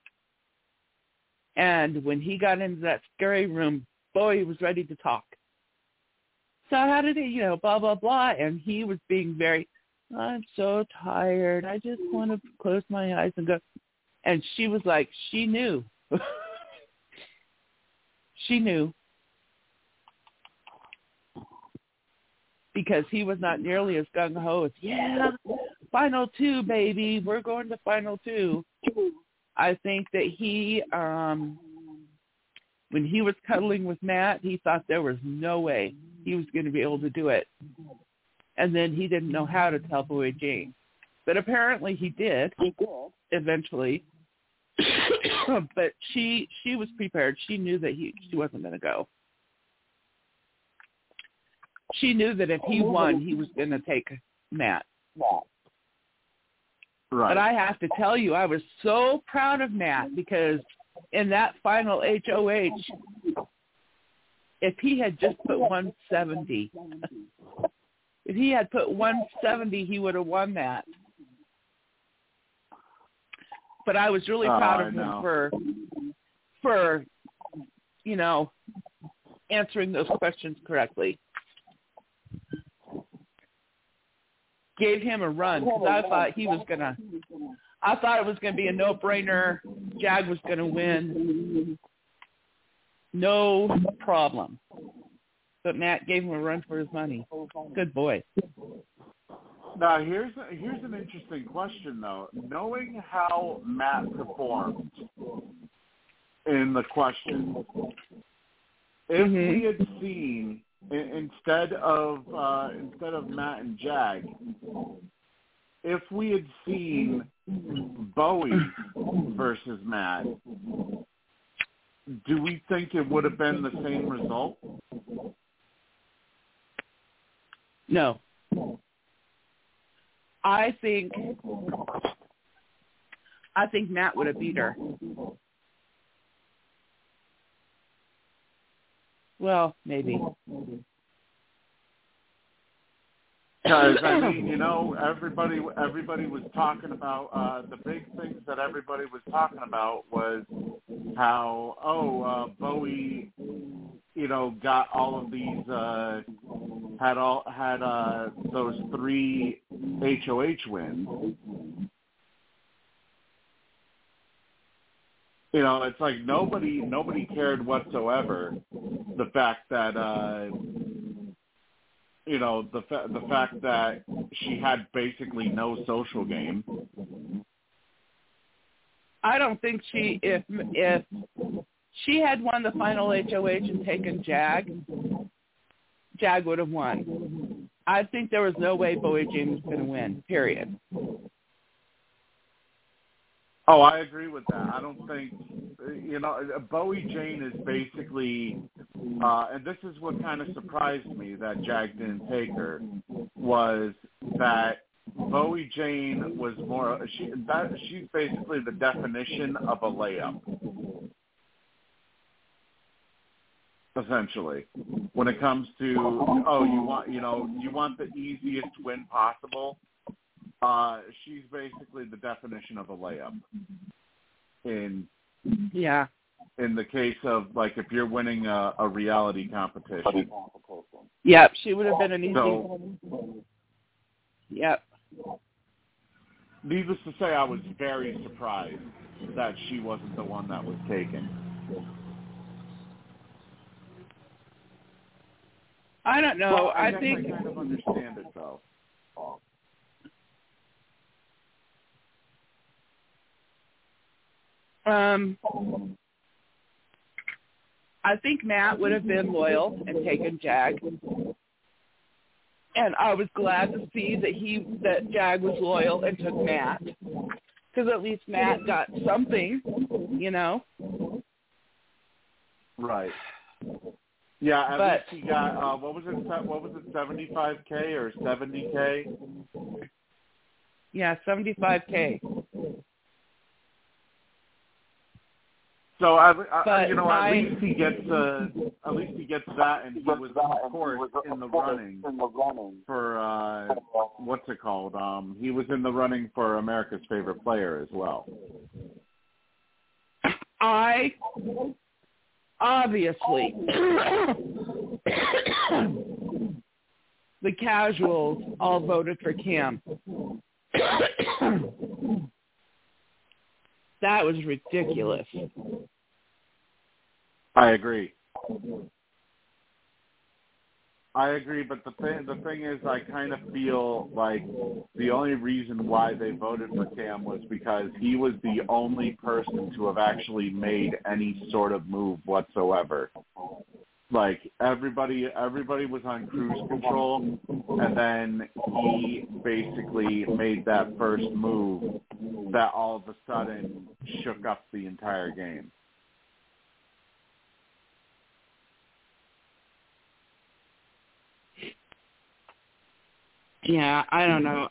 And when he got into that scary room, Bowie was ready to talk. So how did he, blah, blah, blah. And he was being very, I'm so tired. I just want to close my eyes and go. And she was like, she knew. She knew. Because he was not nearly as gung-ho as, yeah, final two, baby. We're going to final two. I think that he, when he was cuddling with Matt, he thought there was no way he was going to be able to do it. And then he didn't know how to tell Bowie Jane. But apparently he did eventually. But she was prepared. She knew that she wasn't going to go. She knew that if he won, he was going to take Matt. Right. But I have to tell you, I was so proud of Matt because in that final HOH, if he had just put 170, if he had put 170, he would have won that. But I was really proud of him for answering those questions correctly. Gave him a run because I thought it was going to be a no-brainer. Jag was going to win. No problem. But Matt gave him a run for his money. Good boy. Now, here's an interesting question, though. Knowing how Matt performed in the questions, if we had seen instead of Matt and Jag, if we had seen Bowie versus Matt, do we think it would have been the same result? No. I think Matt would have beat her. Well, maybe. Because everybody was talking about the big things that everybody was talking about was how Bowie, got all of these had those 3 HOH wins. It's like nobody cared whatsoever. The fact that the fact that she had basically no social game. I don't think if she had won the final HOH and taken Jag would have won. I think there was no way Bowie Jane was going to win, period. Oh, I agree with that. I don't think, Bowie Jane is basically, and this is what kind of surprised me that Jag didn't take her, was that Bowie Jane was she's basically the definition of a layup, essentially. When it comes to, you want the easiest win possible. She's basically the definition of a layup. Yeah. in the case of, like, if you're winning a reality competition. Yep, she would have been an easy. Yep. Needless to say, I was very surprised that she wasn't the one that was taken. I don't know. Well, I think kind of understand it, though. I think Matt would have been loyal and taken Jag. And I was glad to see that Jag was loyal and took Matt. Because at least Matt got something, you know? Right. Yeah, at least he got, what was it, 75K or 70K? Yeah, 75K. So at least he gets that, and he was of course in the running for what's it called? He was in the running for America's Favorite Player as well. Obviously the casuals all voted for Cam. That was ridiculous. I agree, but the thing is, I kind of feel like the only reason why they voted for Cam was because he was the only person to have actually made any sort of move whatsoever. Like, everybody was on cruise control, and then he basically made that first move that all of a sudden shook up the entire game. Yeah, I don't know.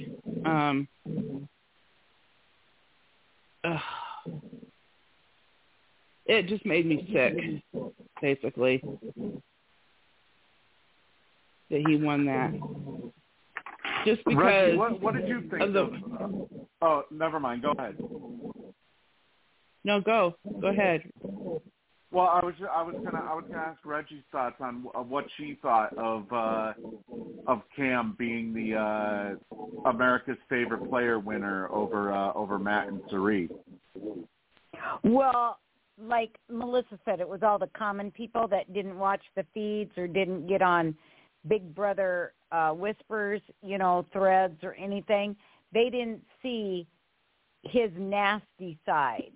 It just made me sick, basically, that he won that. Just because. Reggie, what did you think oh, never mind. Go ahead. No, go ahead. Well, I was gonna ask Reggie's thoughts on what she thought of Cam being the America's Favorite Player winner over Matt and Cirie. Well, like Melissa said, it was all the common people that didn't watch the feeds or didn't get on Big Brother Whispers, threads or anything. They didn't see his nasty side.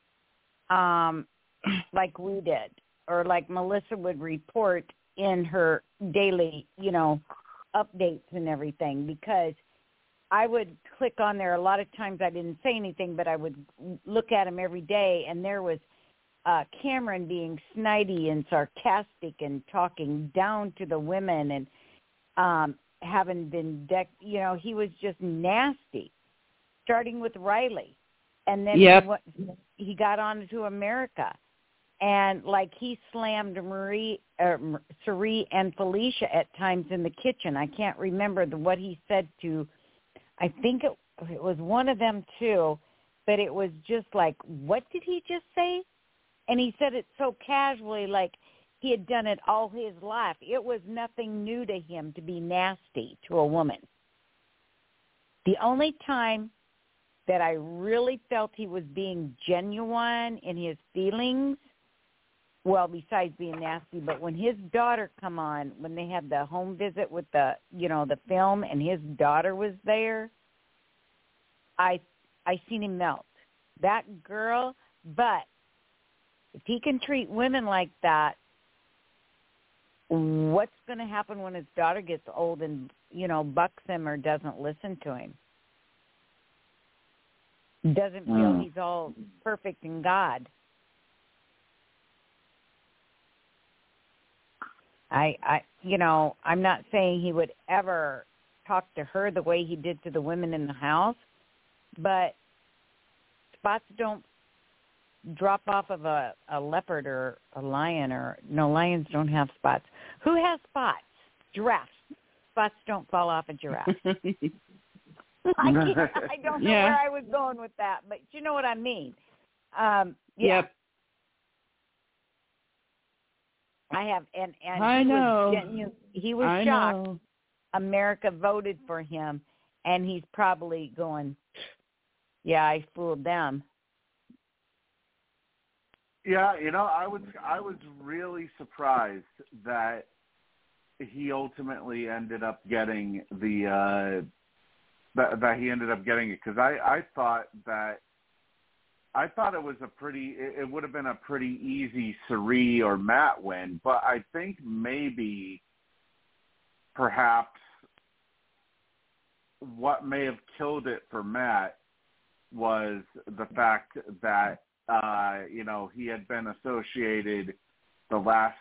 Like we did, or like Melissa would report in her daily, updates and everything, because I would click on there. A lot of times I didn't say anything, but I would look at him every day, and there was Cameron being snidey and sarcastic and talking down to the women and having been, he was just nasty, starting with Riley. And then he got on to America. And, like, he slammed Cirie and Felicia at times in the kitchen. I can't remember what he said to, I think it was one of them too, but it was just like, what did he just say? And he said it so casually, like he had done it all his life. It was nothing new to him to be nasty to a woman. The only time that I really felt he was being genuine in his feelings, well, besides being nasty, but when his daughter come on, when they had the home visit with the film, and his daughter was there, I seen him melt. That girl, but if he can treat women like that, what's going to happen when his daughter gets old and, bucks him or doesn't listen to him? Doesn't feel he's all perfect in God. I'm not saying he would ever talk to her the way he did to the women in the house, but spots don't drop off of a leopard or a lion, or no, lions don't have spots. Who has spots? Giraffes. Spots don't fall off a giraffe. I don't know where I was going with that, but you know what I mean. Yep. I have, and I know. He was I shocked. know. America voted for him, and he's probably going, "Yeah, I fooled them." Yeah, I was really surprised that he ultimately ended up getting the that he ended up getting it, because I thought it was it would have been a pretty easy Cirie or Matt win, but I think maybe perhaps what may have killed it for Matt was the fact that he had been associated the last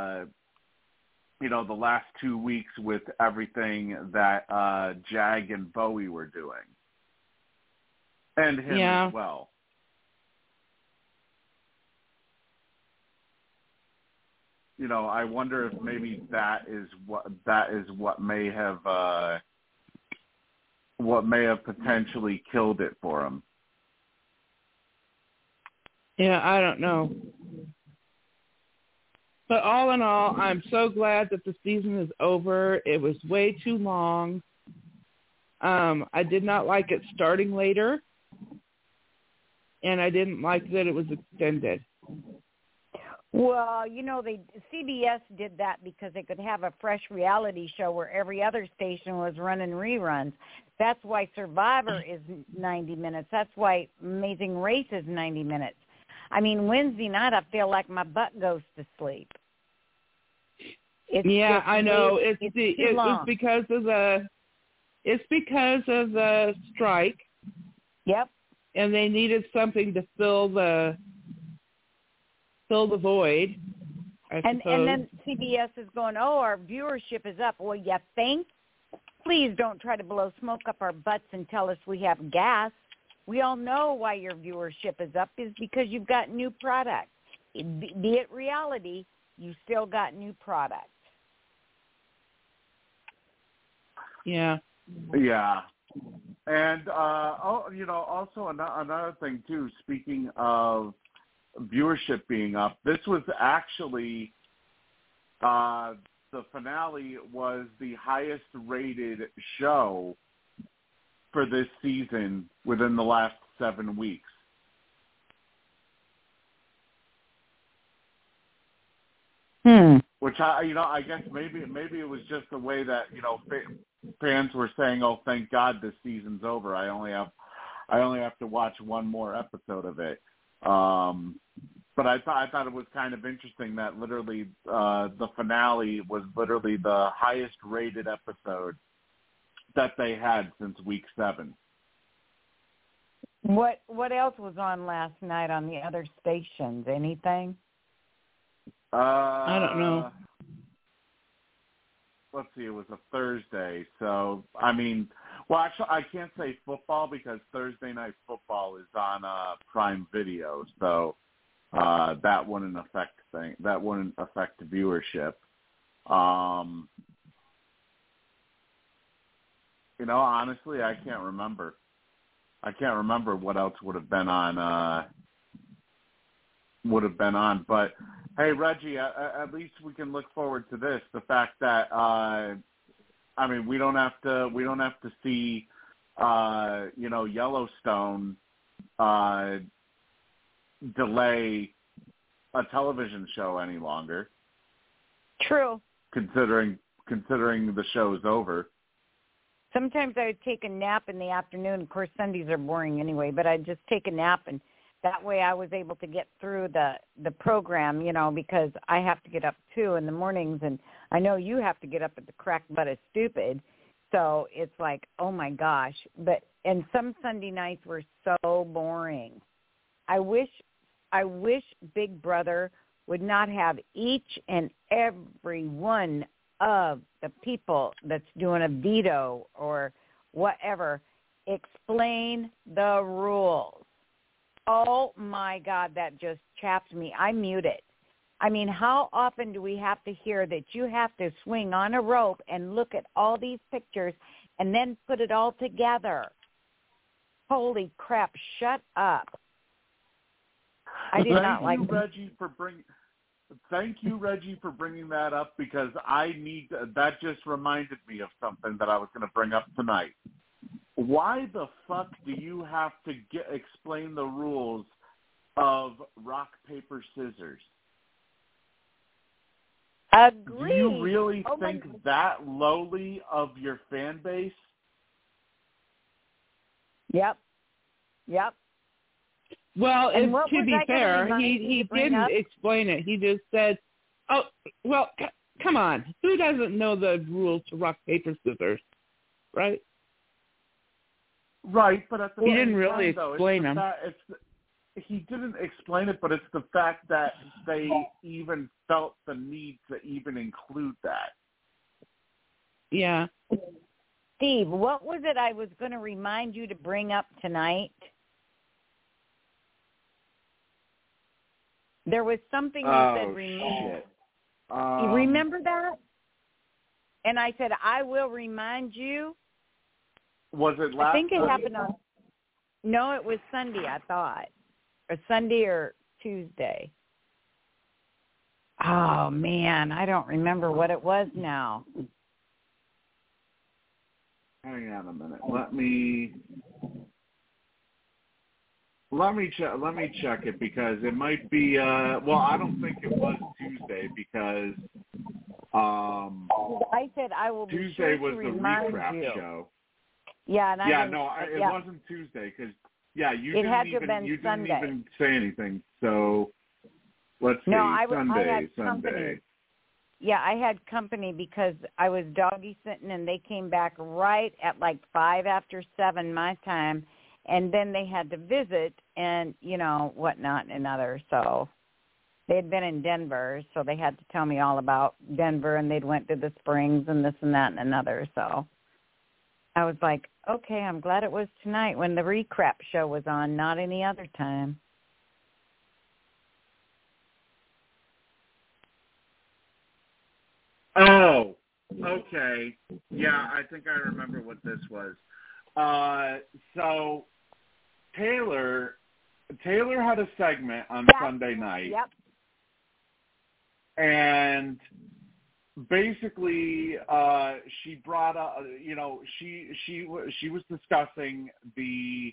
2 weeks with everything that Jag and Bowie were doing, and him as well. I wonder if maybe that is what may have potentially killed it for him. Yeah, I don't know. But all in all, I'm so glad that the season is over. It was way too long. I did not like it starting later, and I didn't like that it was extended. Well, CBS did that because they could have a fresh reality show where every other station was running reruns. That's why Survivor is 90 minutes. That's why Amazing Race is 90 minutes. I mean, Wednesday night I feel like my butt goes to sleep. I know. It's because of the strike. Yep. And they needed something to fill the void, I suppose. And then CBS is going, our viewership is up. Well, you think? Please don't try to blow smoke up our butts and tell us we have gas. We all know why your viewership is up is because you've got new product. Be it reality, you still got new product. Yeah. Yeah. And, also another thing, too, speaking of viewership being up, this was actually the finale was the highest rated show for this season within the last 7 weeks. Which I guess maybe it was just the way that fans were saying, "Oh, thank God this season's over. I only have to watch one more episode of it." But I thought it was kind of interesting that literally the finale was literally the highest rated episode that they had since week 7. What else was on last night on the other stations? Anything? I don't know. Let's see, it was a Thursday. So, actually, I can't say football because Thursday Night Football is on Prime Video. So that wouldn't affect viewership. Honestly, I can't remember. What else would have been on. But hey, Reggie, at least we can look forward to this. The fact that we don't have to see Yellowstone delay a television show any longer. True. Considering the show's over. Sometimes I would take a nap in the afternoon. Of course, Sundays are boring anyway, but I'd just take a nap, and that way I was able to get through the program, because I have to get up, too, in the mornings, and I know you have to get up at the crack butt of stupid. So it's like, oh, my gosh. And some Sunday nights were so boring. I wish Big Brother would not have each and every one of the people that's doing a veto or whatever explain the rules. Oh, my God, that just chapped me. I mute it. How often do we have to hear that you have to swing on a rope and look at all these pictures and then put it all together? Holy crap, shut up. I did not like Reggie, for bringing Thank you, Reggie, for bringing that up because that just reminded me of something that I was going to bring up tonight. Why the fuck do you have to explain the rules of rock, paper, scissors? Agreed. Do you really think that lowly of your fan base? Yep. Well, to be fair, he didn't explain it. He just said, "Oh, well, come on. Who doesn't know the rules to rock, paper, scissors?" Right? Right, but at the he same didn't really time, explain them. He didn't explain it, but it's the fact that they even felt the need to even include that. Yeah. Steve, what was it I was going to remind you to bring up tonight? There was something you said remember. You remember that? And I said, I will remind you. Was it last I think it week? happened on... No, it was Sunday, I thought. Or Sunday or Tuesday. Oh, man, I don't remember what it was now. Hang on a minute. Let me check it because it might be. Well, I don't think it was Tuesday because. I said I will be Tuesday sure was to the remind recap you. show. Yeah, and it wasn't Tuesday because you didn't even say anything. So let's see. I had Sunday. company. Yeah, I had company because I was doggy sitting and they came back right at like 5 after 7 my time, and then they had to visit and whatnot and another. So they had been in Denver, so they had to tell me all about Denver, and they'd went to the Springs and this and that and another. So I was like, okay, I'm glad it was tonight when the recap show was on, not any other time. Oh, okay. Yeah, I think I remember what this was. So Taylor had a segment on Sunday night. Yep. And basically, she brought up, she was discussing the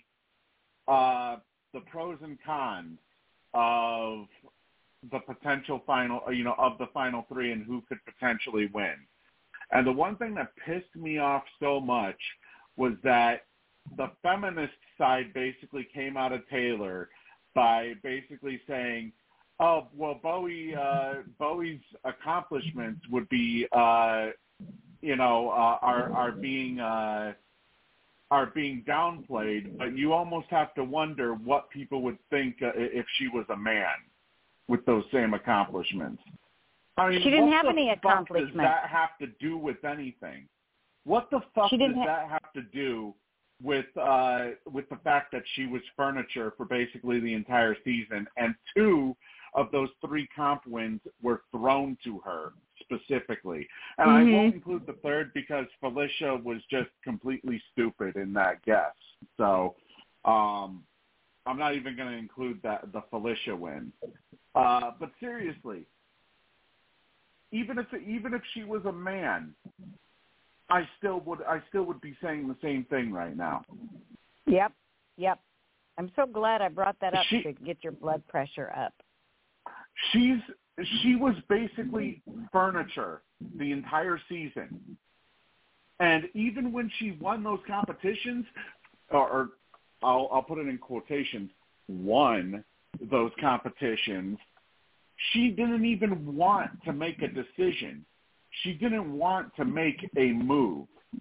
pros and cons of the potential final, of the final three and who could potentially win. And the one thing that pissed me off so much was that the feminist side basically came out of Taylor by basically saying, oh, well, Bowie's accomplishments would be, are being downplayed, but you almost have to wonder what people would think if she was a man with those same accomplishments. I mean, she didn't have any accomplishments. What does that have to do with anything? What the fuck does that have to do with the fact that she was furniture for basically the entire season, and 2 of those 3 comp wins were thrown to her specifically? And I won't include the third because Felicia was just completely stupid in that guess. So I'm not even going to include the Felicia win. But seriously, even if she was a man, I still would be saying the same thing right now. Yep. I'm so glad I brought that up to get your blood pressure up. She was basically furniture the entire season, and even when she won those competitions, or I'll put it in quotations, won those competitions, she didn't even want to make a decision. She didn't want to make a move.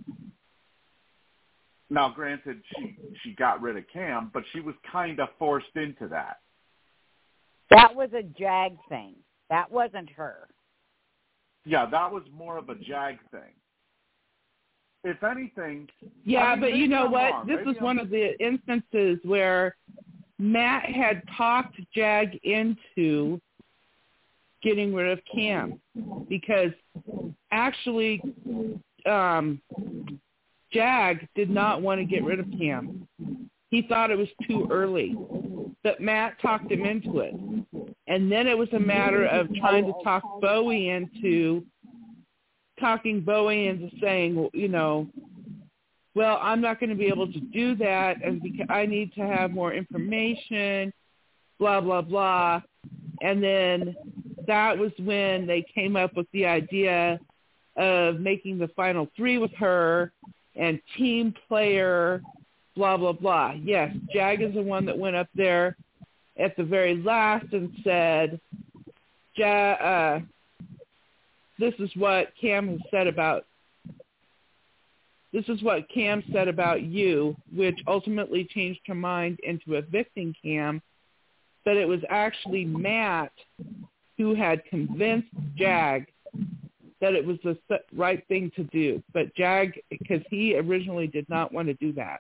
Now, granted, she got rid of Cam, but she was kind of forced into that. That was a Jag thing. That wasn't her. Yeah, that was more of a Jag thing. If anything... Yeah, but you know what? This is one of the instances where Matt had talked Jag into getting rid of Cam, because actually Jag did not want to get rid of Cam. He thought it was too early, but Matt talked him into it. And then it was a matter of trying to talk Bowie into saying, you know, well, I'm not going to be able to do that, and because I need to have more information, blah, blah, blah. And then that was when they came up with the idea of making the final three with her and team player, blah, blah, blah. Yes, Jag is the one that went up there at the very last and said, this is what Cam said about you, which ultimately changed her mind into evicting Cam, but it was actually Matt who had convinced Jag that it was the right thing to do. But Jag, because he originally did not want to do that.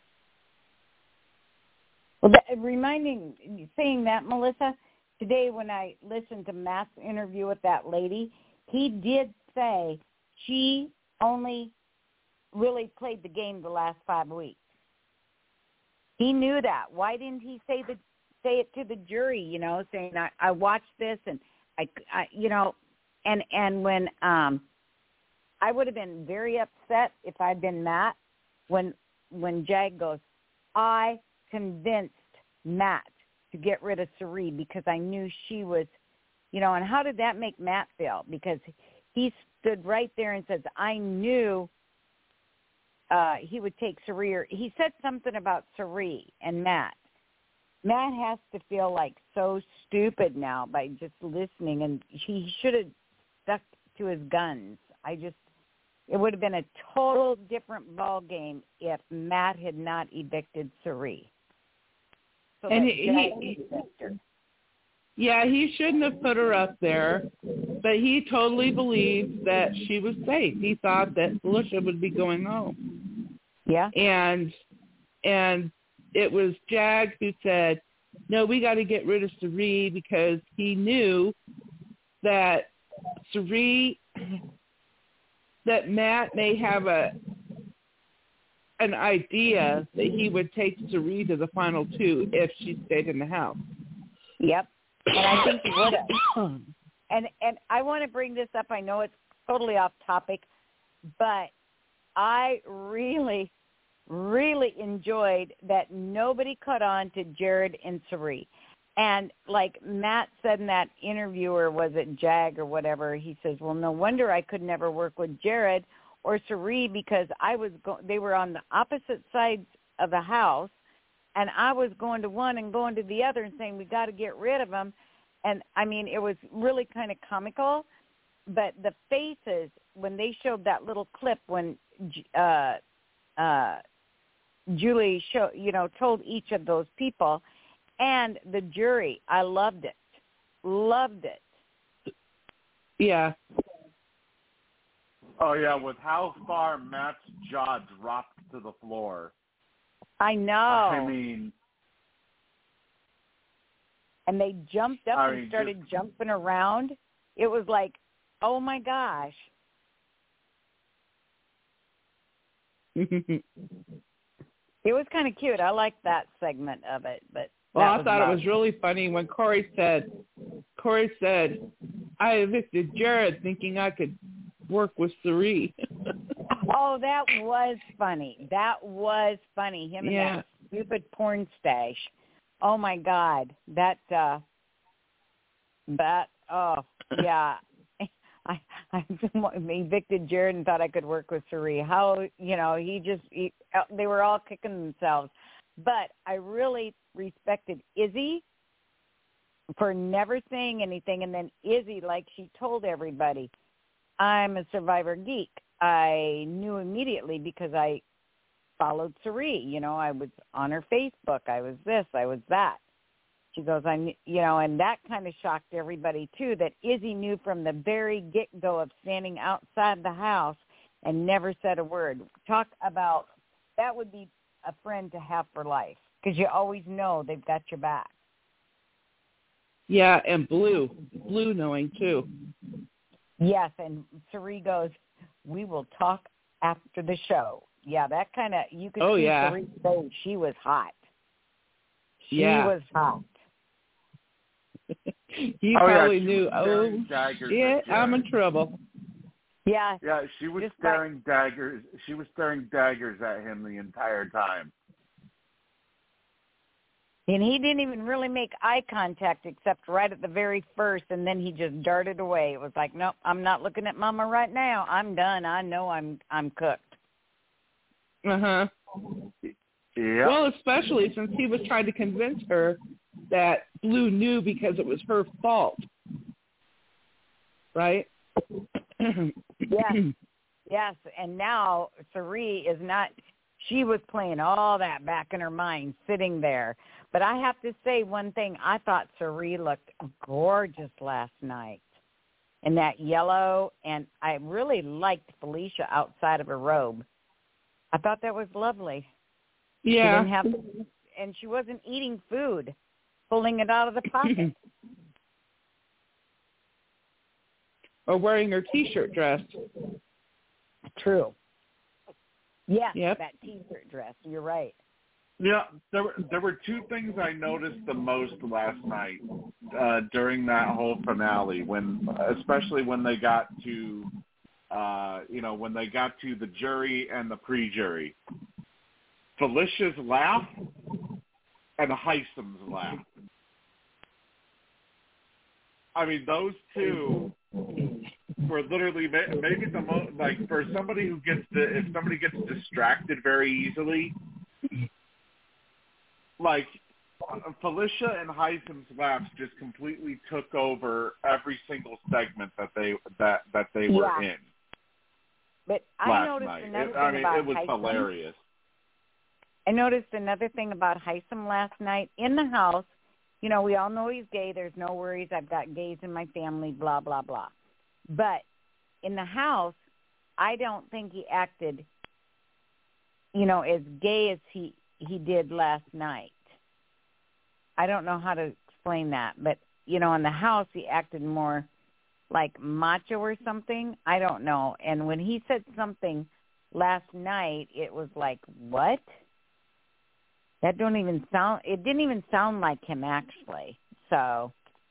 Well, saying that, Melissa, today when I listened to Matt's interview with that lady, he did say she only really played the game the last 5 weeks. He knew that. Why didn't he say it to the jury, you know, saying I watched this and I you know, and when I would have been very upset if I'd been Matt when Jag goes, I convinced Matt to get rid of Cirie because I knew she was, you know, and how did that make Matt feel? Because he stood right there and says, I knew he would take Cirie. Or he said something about Cirie and Matt. Matt has to feel like so stupid now by just listening, and he should have stuck to his guns. It would have been a total different ball game if Matt had not evicted Cirie. So and he shouldn't have put her up there, but he totally believed that she was safe. He thought that Felicia would be going home. Yeah. And it was Jag who said, no, we got to get rid of Cirie because he knew that that Matt may have an idea that he would take Cirie to the final two if she stayed in the house. Yep. And I think he would have. And I want to bring this up. I know it's totally off topic, but I really, really enjoyed that nobody caught on to Jared and Cirie. And like Matt said in that interview, or was it Jag or whatever, he says, well, no wonder I could never work with Jared or Cirie because they were on the opposite sides of the house, and I was going to one and going to the other and saying, we got to get rid of them. And, I mean, it was really kind of comical. But the faces, when they showed that little clip when Julie told each of those people, and the jury, I loved it. Loved it. Yeah. Oh, yeah, with how far Matt's jaw dropped to the floor. I know. I mean... And they jumped up and started jumping around. It was like, oh, my gosh. It was kind of cute. I liked that segment of it. But I thought it was really funny when Corey said, I evicted Jared thinking I could work with Cirie. Oh, that was funny. That was funny. Him and that stupid porn stash. Oh, my God. I evicted Jared and thought I could work with Cirie. How, they were all kicking themselves. But I really respected Izzy for never saying anything. And then Izzy, like she told everybody, I'm a Survivor geek. I knew immediately because I followed Cirie. I was on her Facebook. I was this, I was that. She goes, and that kind of shocked everybody too, that Izzy knew from the very get-go of standing outside the house and never said a word. Talk about, that would be a friend to have for life because you always know they've got your back. Yeah, and Blue knowing too. Yes, and Cirie goes, we will talk after the show. Yeah, that kind of, you could see Cirie say she was hot. She was hot. He probably knew, shit, I'm in trouble. Yeah. Yeah, she was staring daggers. She was staring daggers at him the entire time. And he didn't even really make eye contact except right at the very first, and then he just darted away. It was like, nope, I'm not looking at Mama right now. I'm done. I know I'm cooked. Uh-huh. Yeah. Well, especially since he was trying to convince her that Blue knew because it was her fault. Right? Yes. Yes. And now Cirie is not, she was playing all that back in her mind, sitting there. But I have to say one thing. I thought Cirie looked gorgeous last night in that yellow, and I really liked Felicia outside of her robe. I thought that was lovely. Yeah. She didn't have, and she wasn't eating food, pulling it out of the pocket. Or wearing her T-shirt dress. True. Yes, Yep. that T-shirt dress. You're right. Yeah, there were two things I noticed the most last night during that whole finale, especially when they got to, when they got to the jury and the pre-jury. Felicia's laugh and Hisam's laugh. I mean, those two were literally maybe the most, like, for somebody who if somebody gets distracted very easily, like, Felicia and Hisam's laughs just completely took over every single segment that they were in. But I noticed another thing about it was Hisam. hilarious. I noticed another thing about Hisam last night in the house. You know, we all know he's gay. There's no worries. I've got gays in my family, blah, blah, blah. But in the house, I don't think he acted, as gay as he did last night. I don't know how to explain that. But, in the house, he acted more like macho or something. I don't know. And when he said something last night, it was like, what? It didn't even sound like him, actually. So,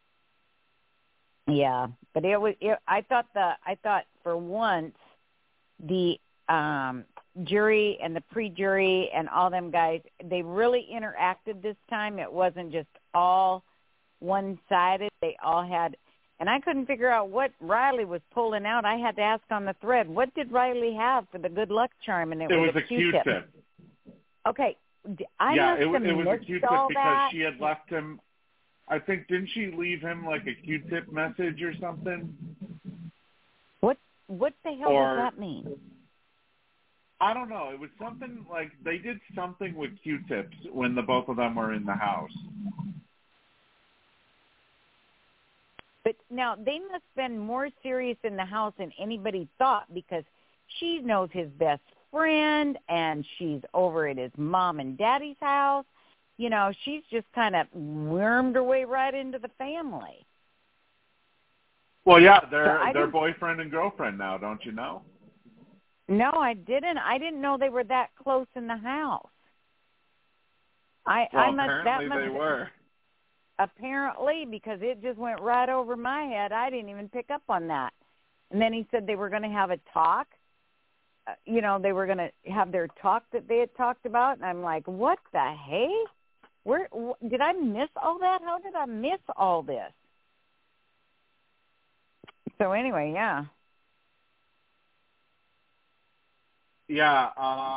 yeah. But I thought for once the jury and the pre-jury and all them guys, they really interacted this time. It wasn't just all one-sided. They all had, and I couldn't figure out what Riley was pulling out. I had to ask on the thread, what did Riley have for the good luck charm? And it was a Q-tip. Okay. It was a Q-tip because she had left him. I think, didn't she leave him like a Q-tip message or something? What the hell does that mean? I don't know. It was something like they did something with Q-tips when the both of them were in the house. But now they must have been more serious in the house than anybody thought because she knows his best friend and she's over at his mom and daddy's house. She's just kind of wormed her way right into the family. Well, yeah, they're boyfriend and girlfriend now, don't you know? No, I didn't. I didn't know they were that close in the house. Apparently they were. Apparently, because it just went right over my head. I didn't even pick up on that. And then he said they were going to have a talk. They were going to have their talk that they had talked about. And I'm like, what the hey? Did I miss all that? How did I miss all this? So anyway, yeah. Yeah.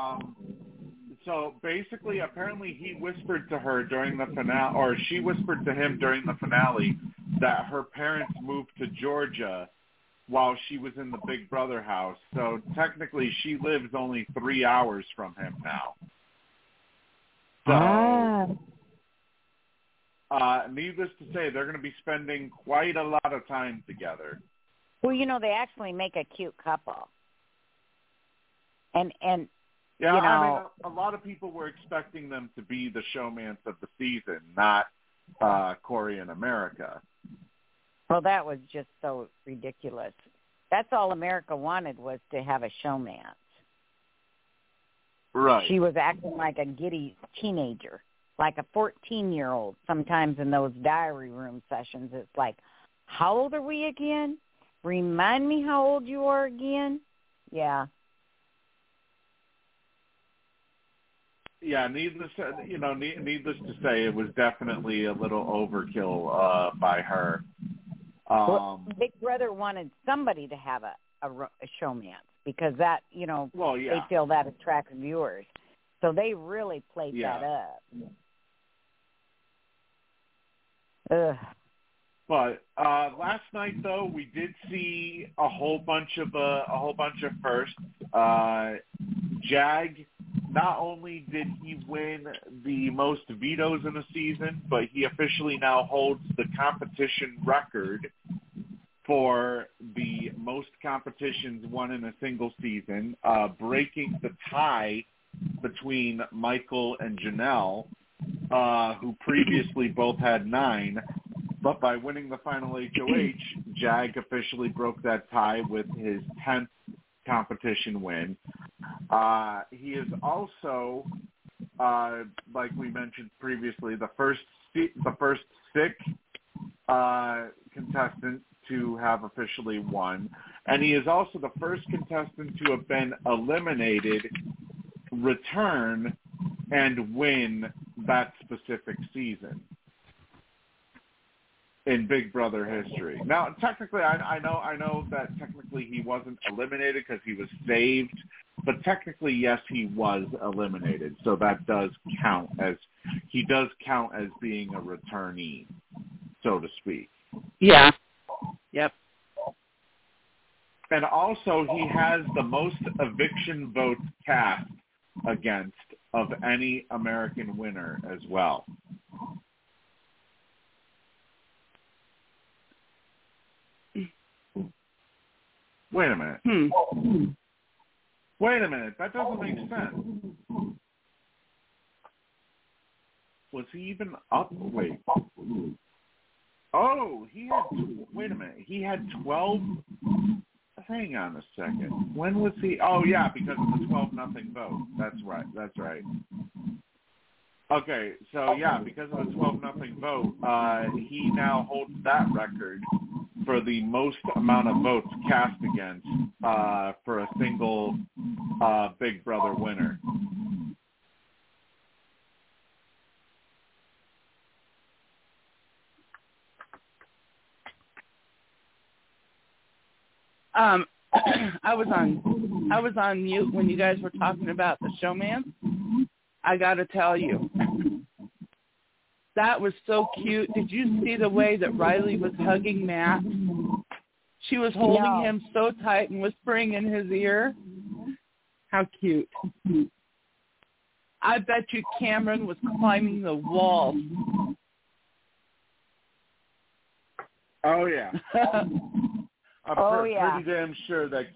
So basically, apparently he whispered to her during the finale, or she whispered to him during the finale, that her parents moved to Georgia while she was in the Big Brother house. So technically she lives only 3 hours from him now. So, needless to say, they're going to be spending quite a lot of time together. Well, they actually make a cute couple. And yeah, I mean, a lot of people were expecting them to be the showmance of the season, not Corey and America. Well, that was just so ridiculous. That's all America wanted was to have a showmance. Right. She was acting like a giddy teenager. like a 14-year-old sometimes in those diary room sessions. It's like, how old are we again? Remind me how old you are again? Yeah. Yeah, needless to say, it was definitely a little overkill by her. Well, Big Brother wanted somebody to have a showmance because that, they feel that attracts viewers. So they really played that up. Ugh. But last night, though, we did see a whole bunch of firsts. Jag, not only did he win the most vetoes in a season, but he officially now holds the competition record for the most competitions won in a single season, breaking the tie between Michael and Janelle, who previously both had 9. But by winning the final HOH, Jag officially broke that tie with his 10th competition win. He is also, like we mentioned previously, the first Sikh contestant to have officially won. And he is also the first contestant to have been eliminated, return, and win that specific season in Big Brother history. Now, technically, I know that technically he wasn't eliminated because he was saved, but technically, yes, he was eliminated. So that does count as being a returnee, so to speak. Yeah. Yep. And also, he has the most eviction votes cast against of any American winner as well. Wait a minute. Wait a minute. That doesn't make sense. Was he even up? Wait. Oh, wait a minute. He had 12. Hang on a second. When was he? Oh, yeah, because of the 12-0 vote. That's right. Okay, so yeah, because of the 12-0 vote, he now holds that record for the most amount of votes cast against for a single Big Brother winner. I was on mute when you guys were talking about the showman. I got to tell you, that was so cute. Did you see the way that Riley was hugging Matt? She was holding him so tight and whispering in his ear. How cute. I bet you Cameron was climbing the wall. Oh, yeah. Yeah. Pretty damn sure that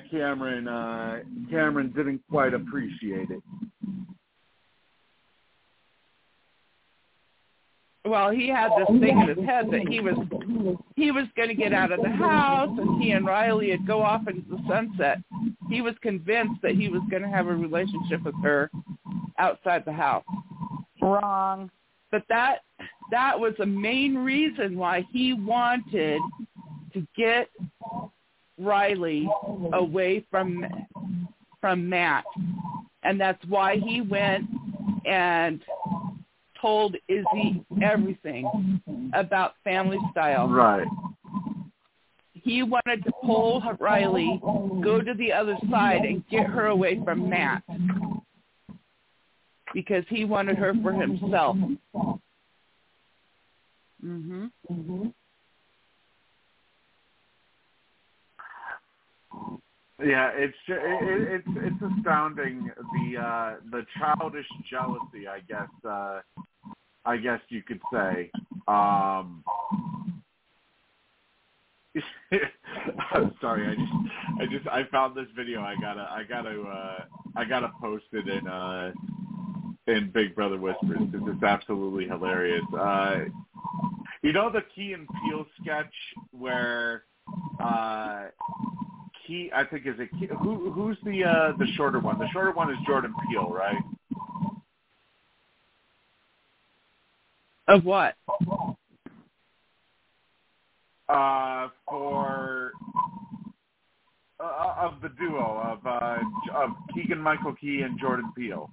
Cameron didn't quite appreciate it. Well, he had this thing in his head that he was going to get out of the house, and he and Riley would go off into the sunset. He was convinced that he was going to have a relationship with her outside the house. Wrong. But that was the main reason why he wanted to get Riley away from Matt, and that's why he went and told Izzy everything about Family Style. Right. He wanted to pull Riley, go to the other side, and get her away from Matt because he wanted her for himself. Mhm. Yeah, it's astounding the childish jealousy, I guess you could say. I'm sorry, I found this video. I gotta post it in Big Brother Whispers because it's absolutely hilarious. You know the Key and Peele sketch where I think is it who's the shorter one? The shorter one is Jordan Peele, right? Of what? Of the duo of Keegan-Michael Key and Jordan Peele.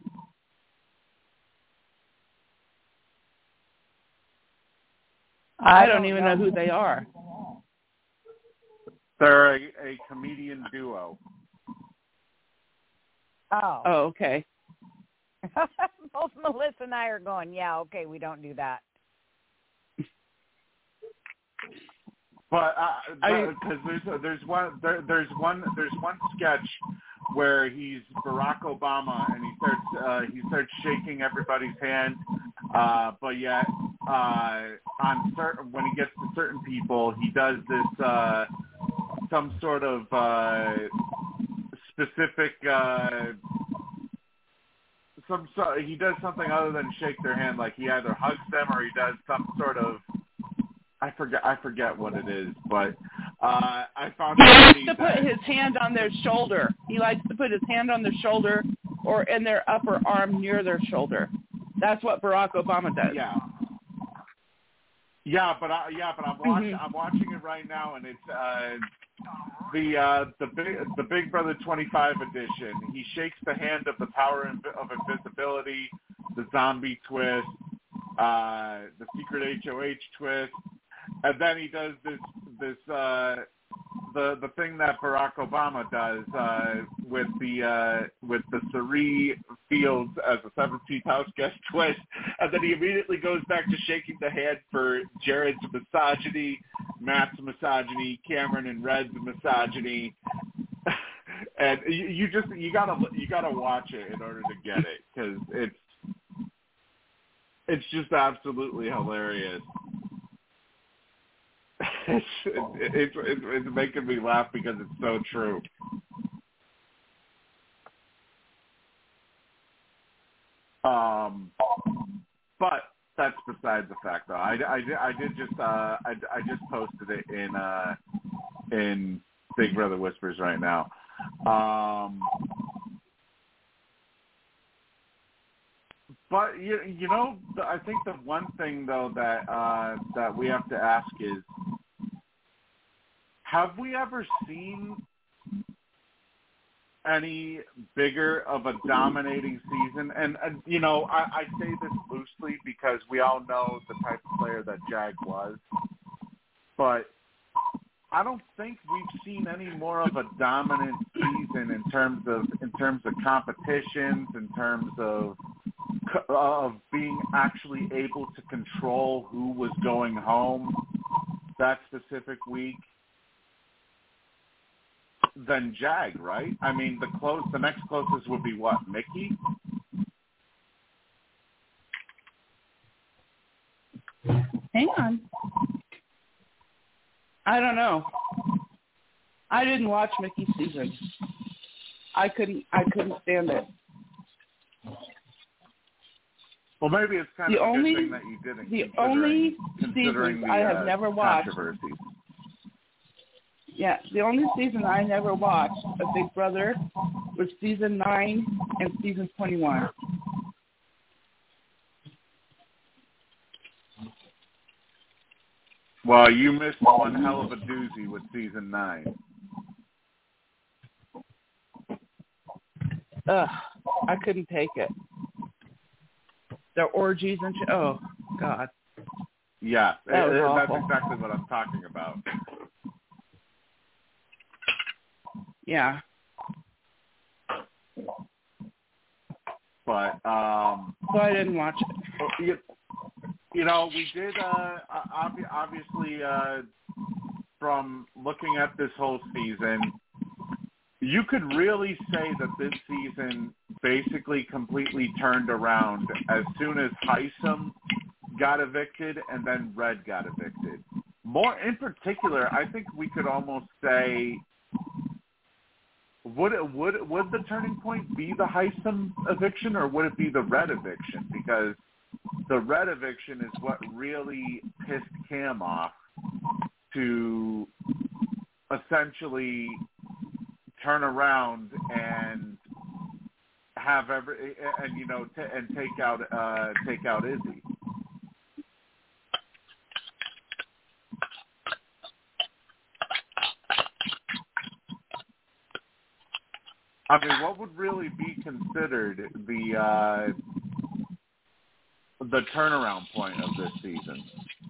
I don't even know who they are. They're a comedian duo. Oh, Okay. both Melissa and I are going, yeah, okay, we don't do that. But because there's one sketch where he's Barack Obama and he starts shaking everybody's hand, but yet when he gets to certain people, he does this some sort of specific. He does something other than shake their hand. Like he either hugs them or he does some sort of. I forget what it is, but I found he likes to put his hand on their shoulder. He likes to put his hand on their shoulder or in their upper arm near their shoulder. That's what Barack Obama does. Yeah, but I'm watching it right now, and it's the Big Brother 25 edition. He shakes the hand of the Power of Invisibility, the Zombie twist, the Secret HOH twist. And then he does the thing that Barack Obama does with the Sari Fields as a 7th house guest twist, and then he immediately goes back to shaking the hand for Jared's misogyny, Matt's misogyny, Cameron and Red's misogyny, and you gotta watch it in order to get it because it's just absolutely hilarious. It's making me laugh because it's so true. But that's beside the fact, though. I just posted it in Big Brother Whispers right now. But you know, I think the one thing though that we have to ask is, have we ever seen any bigger of a dominating season? And you know, I say this loosely because we all know the type of player that Jag was, but I don't think we've seen any more of a dominant season in terms of competitions, in terms of being actually able to control who was going home that specific week than Jag, right? I mean, the next closest would be what, Mickey? Hang on. I don't know. I didn't watch Mickey's season. I couldn't stand it. Well, maybe it's kind of a good thing that you didn't. The only season I have never watched. Yeah, the only season I never watched of Big Brother was season 9 and season 21. Well, you missed one hell of a doozy with season 9. Ugh, I couldn't take it. The orgies and oh, God. Yeah, that's exactly what I'm talking about. Yeah. But so I didn't watch it. You know, we did obviously from looking at this whole season, you could really say that this season basically completely turned around as soon as Heisem got evicted and then Red got evicted. More in particular, I think we could almost say, would the turning point be the Heisem eviction or would it be the Red eviction? Because the Red eviction is what really pissed Cam off to essentially turn around and have take out Izzy. I mean, what would really be considered the turnaround point of this season?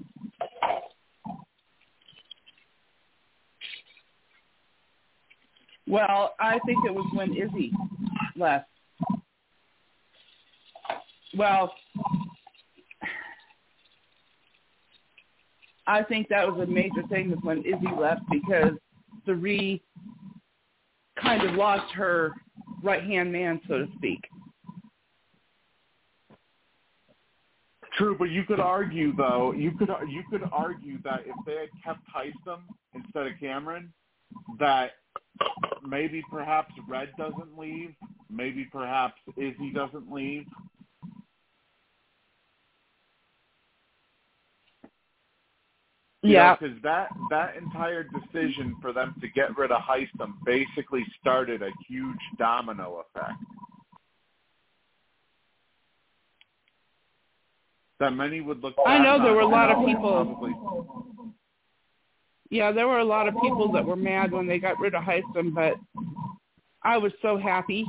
Well, I think it was when Izzy left. Well, I think that was a major thing was when Izzy left because Cirie kind of lost her right-hand man, so to speak. True, but you could argue, though, you could argue that if they had kept Hysom instead of Cameron, that maybe perhaps Red doesn't leave, maybe perhaps Izzy doesn't leave. Yeah. Because that entire decision for them to get rid of Hysom basically started a huge domino effect. That many would look back I know there on were a lot of now and people. probably, Yeah, there were a lot of people that were mad when they got rid of Hysom, but I was so happy.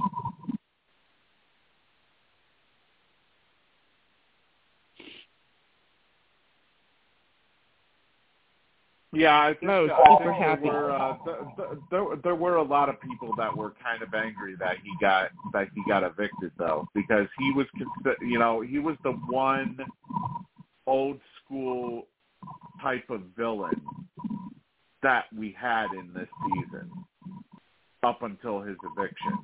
yeah, I think, I was I super think happy. there were a lot of people that were kind of angry that he got evicted, though, because he was he was the one old school type of villain that we had in this season up until his eviction.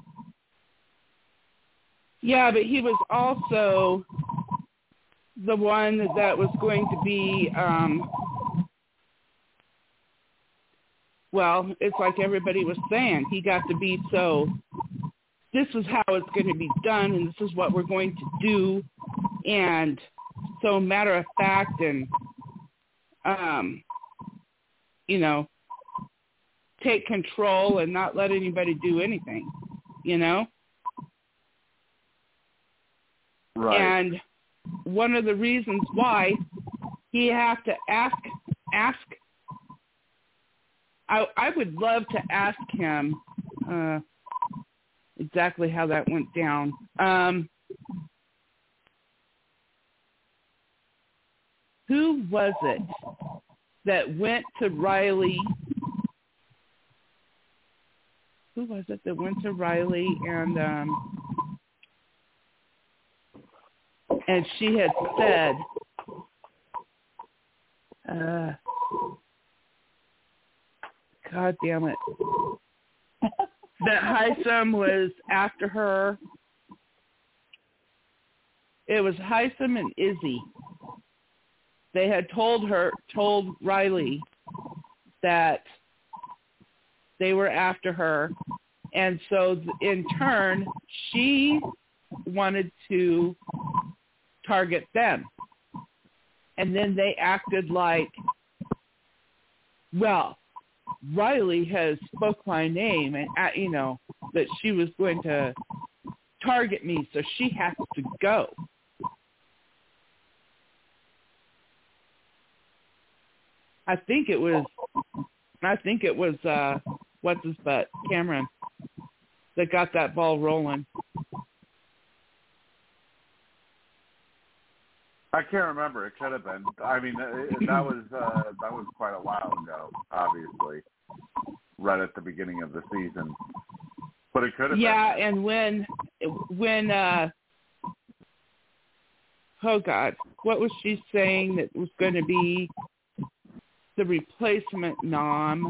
Yeah, but he was also the one that was going to be, well, it's like everybody was saying. He got to be so, this is how it's going to be done, and this is what we're going to do. And so matter of fact and, take control and not let anybody do anything, Right. And one of the reasons why he have to ask, I would love to ask him exactly how that went down. Who was it that went to Riley? Who was it that went to Riley and she had said, God damn it, that Hysom was after her. It was Hysom and Izzy. They had told Riley that they were after her. And so in turn, she wanted to target them. And then they acted like, well, Riley has spoke my name and, that she was going to target me, so she has to go. I think it was what's his butt, Cameron, that got that ball rolling. I can't remember. It could have been. I mean, that was quite a while ago, obviously, right at the beginning of the season. But it could have been. Yeah, and when oh God, what was she saying that was going to be the replacement Nom?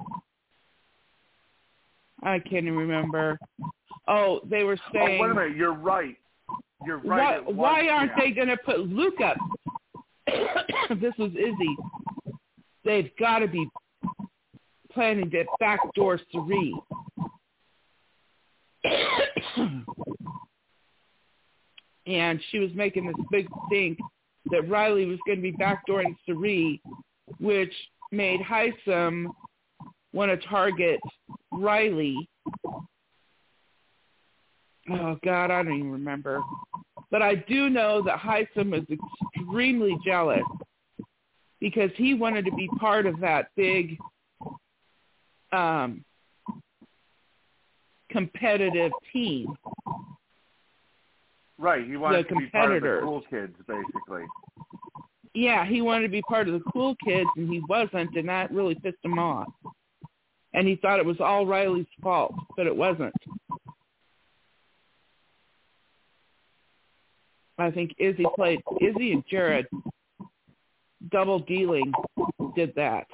I can't even remember. Oh, they were saying... Oh, wait a minute. You're right. You're right. Why aren't they going to put Luke up? This was Izzy. They've got to be planning to backdoor Cirie. And she was making this big stink that Riley was going to be backdooring Cirie, which made Hysom want to target Riley. Oh, God, I don't even remember. But I do know that Hysom was extremely jealous because he wanted to be part of that big competitive team. Right, he wanted to be part of the competitors. cool kids, basically. Yeah, he wanted to be part of the cool kids, and he wasn't, and that really pissed him off. And he thought it was all Riley's fault, but it wasn't. I think Izzy and Jared, double dealing, did that.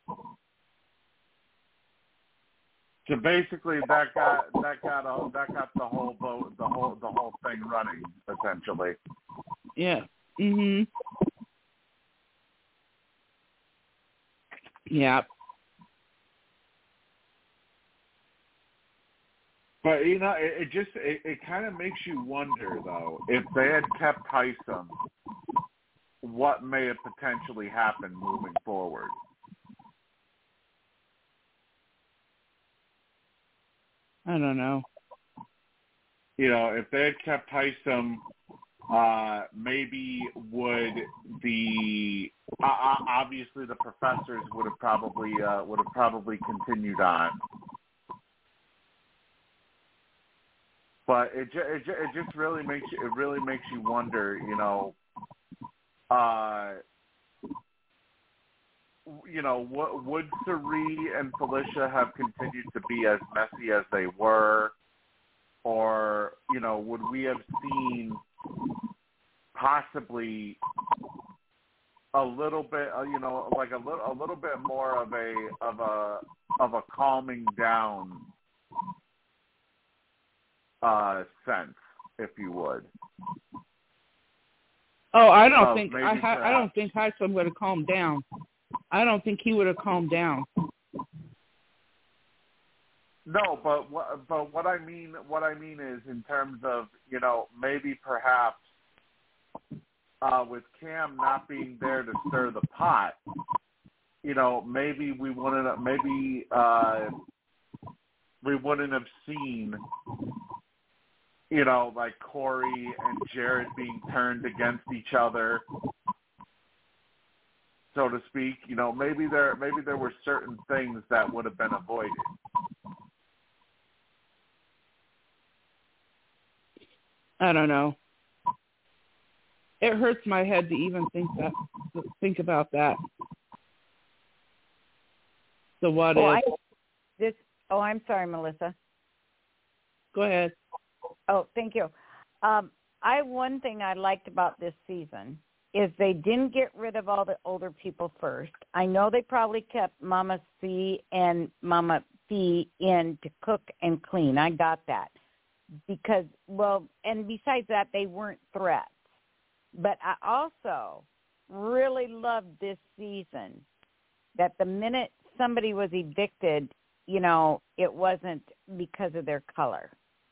So basically, that got the whole boat, the whole thing running, essentially. Yeah. Mhm. Yeah. But it kind of makes you wonder, though, if they had kept Tyson, what may have potentially happened moving forward. I don't know. If they had kept Tyson, maybe would obviously the professors would have probably continued on. But it just really makes you wonder, would Cirie and Felicia have continued to be as messy as they were, or would we have seen possibly a little bit, like a little bit more of a calming down sense, if you would. Oh, I don't think Tyson would have calmed down. I don't think he would have calmed down. No, but what I mean is in terms of maybe perhaps with Cam not being there to stir the pot, maybe we wouldn't have seen like Corey and Jared being turned against each other, so to speak. Maybe there were certain things that would have been avoided. I don't know. It hurts my head to even think about that. So what if? I'm sorry, Melissa. Go ahead. Oh, thank you. One thing I liked about this season is they didn't get rid of all the older people first. I know they probably kept Mama C and Mama P in to cook and clean. I got that. Because, and besides that, they weren't threats. But I also really loved this season that the minute somebody was evicted, it wasn't because of their color.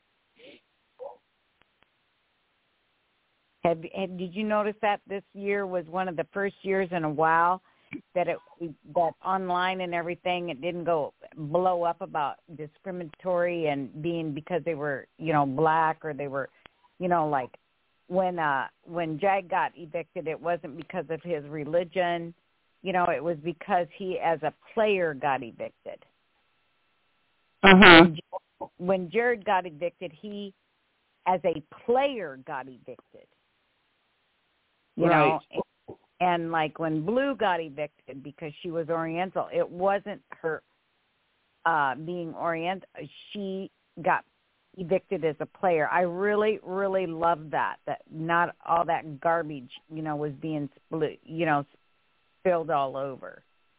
Did you notice that this year was one of the first years in a while that online and everything, it didn't blow up about discriminatory and being because they were, black, or they were, like when Jag got evicted, it wasn't because of his religion, it was because he as a player got evicted. Uh-huh. When Jared got evicted, he as a player got evicted. You know, and like when Blue got evicted because she was Oriental, it wasn't her being Oriental. She got evicted as a player. I really, really loved that not all that garbage, was being spilled all over.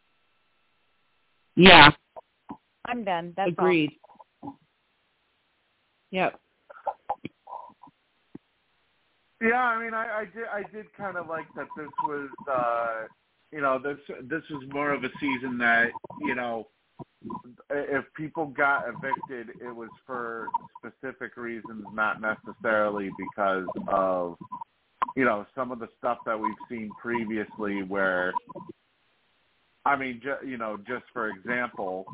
Yeah. I'm done. That's agreed. All. Yep. Yeah, I mean, I did kind of like that. This was, this was more of a season that, if people got evicted, it was for specific reasons, not necessarily because of, some of the stuff that we've seen previously. Where, I mean, just for example,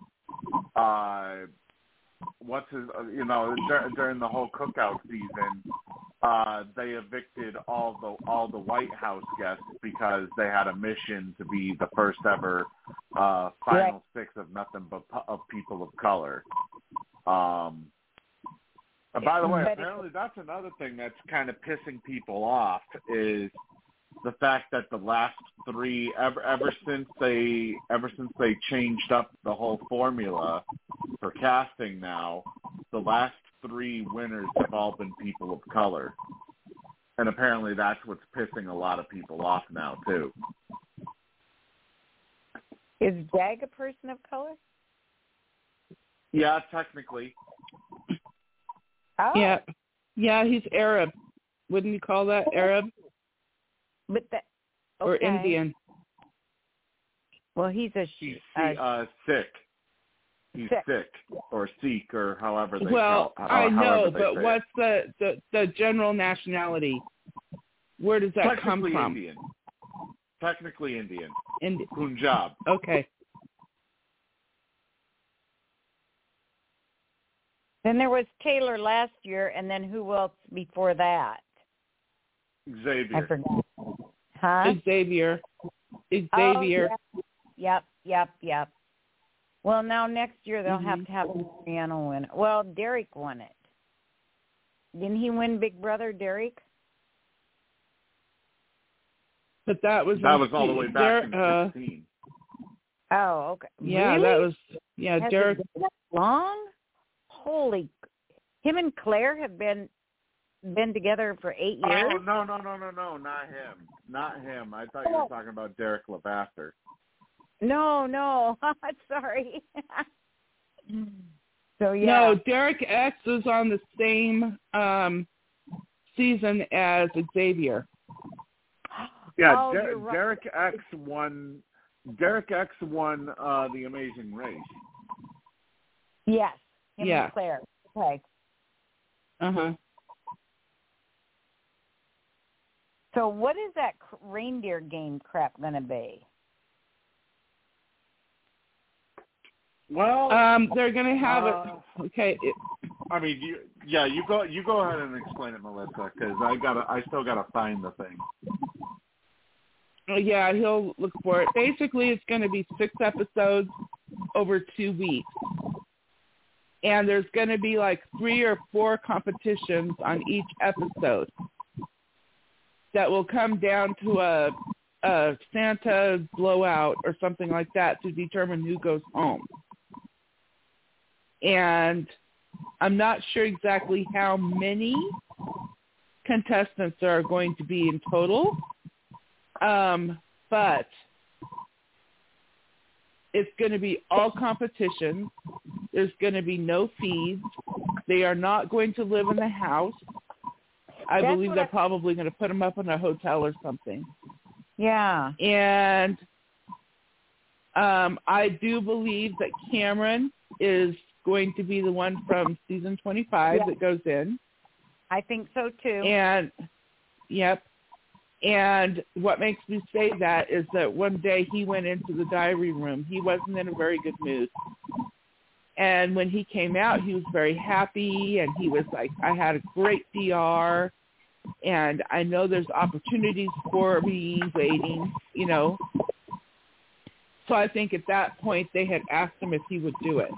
during the whole cookout season, they evicted all the White House guests because they had a mission to be the first ever final six of nothing but of people of color. By the way, But apparently that's another thing that's kind of pissing people off is the fact that the last three, ever since they changed up the whole formula for casting now, the last three winners have all been people of color. And apparently that's what's pissing a lot of people off now, too. Is Jag a person of color? Yeah, technically. Oh. Yeah, he's Arab. Wouldn't you call that Arab? But that, or okay. Indian? Well, he's He's Sikh. He's Sikh or Sikh or however they Well, call, I know, but say what's the general nationality? Where does that come from? Indian. Technically Indian. Punjab. Okay. Then there was Taylor last year, and then who else before that? Xavier. I forgot. Huh? Xavier. Oh, yep. Well, now next year they'll have to have Mariano win it. Well, Derek won it. Didn't he win Big Brother, Derek? But that was all the way back in 2016. Oh, okay. Yeah, really? That was Derek. Has it been that long? Holy! Him and Claire have been together for 8 years. Oh no, not him. I thought you were talking about Derek LeVasseur. No, sorry. So yeah. No, Derek X is on the same season as Xavier. Yeah, right. Derek X won. Derek X won The Amazing Race. Yes. Him Yeah. and Claire. Okay. Uh-huh. So what is that reindeer game crap going to be? Well, they're going to have it. Okay. I mean, you go ahead and explain it, Melissa, because I still gotta find the thing. Yeah, he'll look for it. Basically, it's going to be 6 episodes over 2 weeks. And there's going to be like 3 or 4 competitions on each episode that will come down to a Santa blowout or something like that to determine who goes home. And I'm not sure exactly how many contestants there are going to be in total. But it's going to be all competition. There's going to be no feeds. They are not going to live in the house. I believe they're probably going to put them up in a hotel or something. Yeah. And I do believe that Cameron is going to be the one from season 25 that goes in. I think so too. And, yep. And what makes me say that is that one day he went into the diary room. He wasn't in a very good mood. And when he came out, he was very happy, and he was like, I had a great PR, and I know there's opportunities for me waiting, you know. So I think at that point they had asked him if he would do it.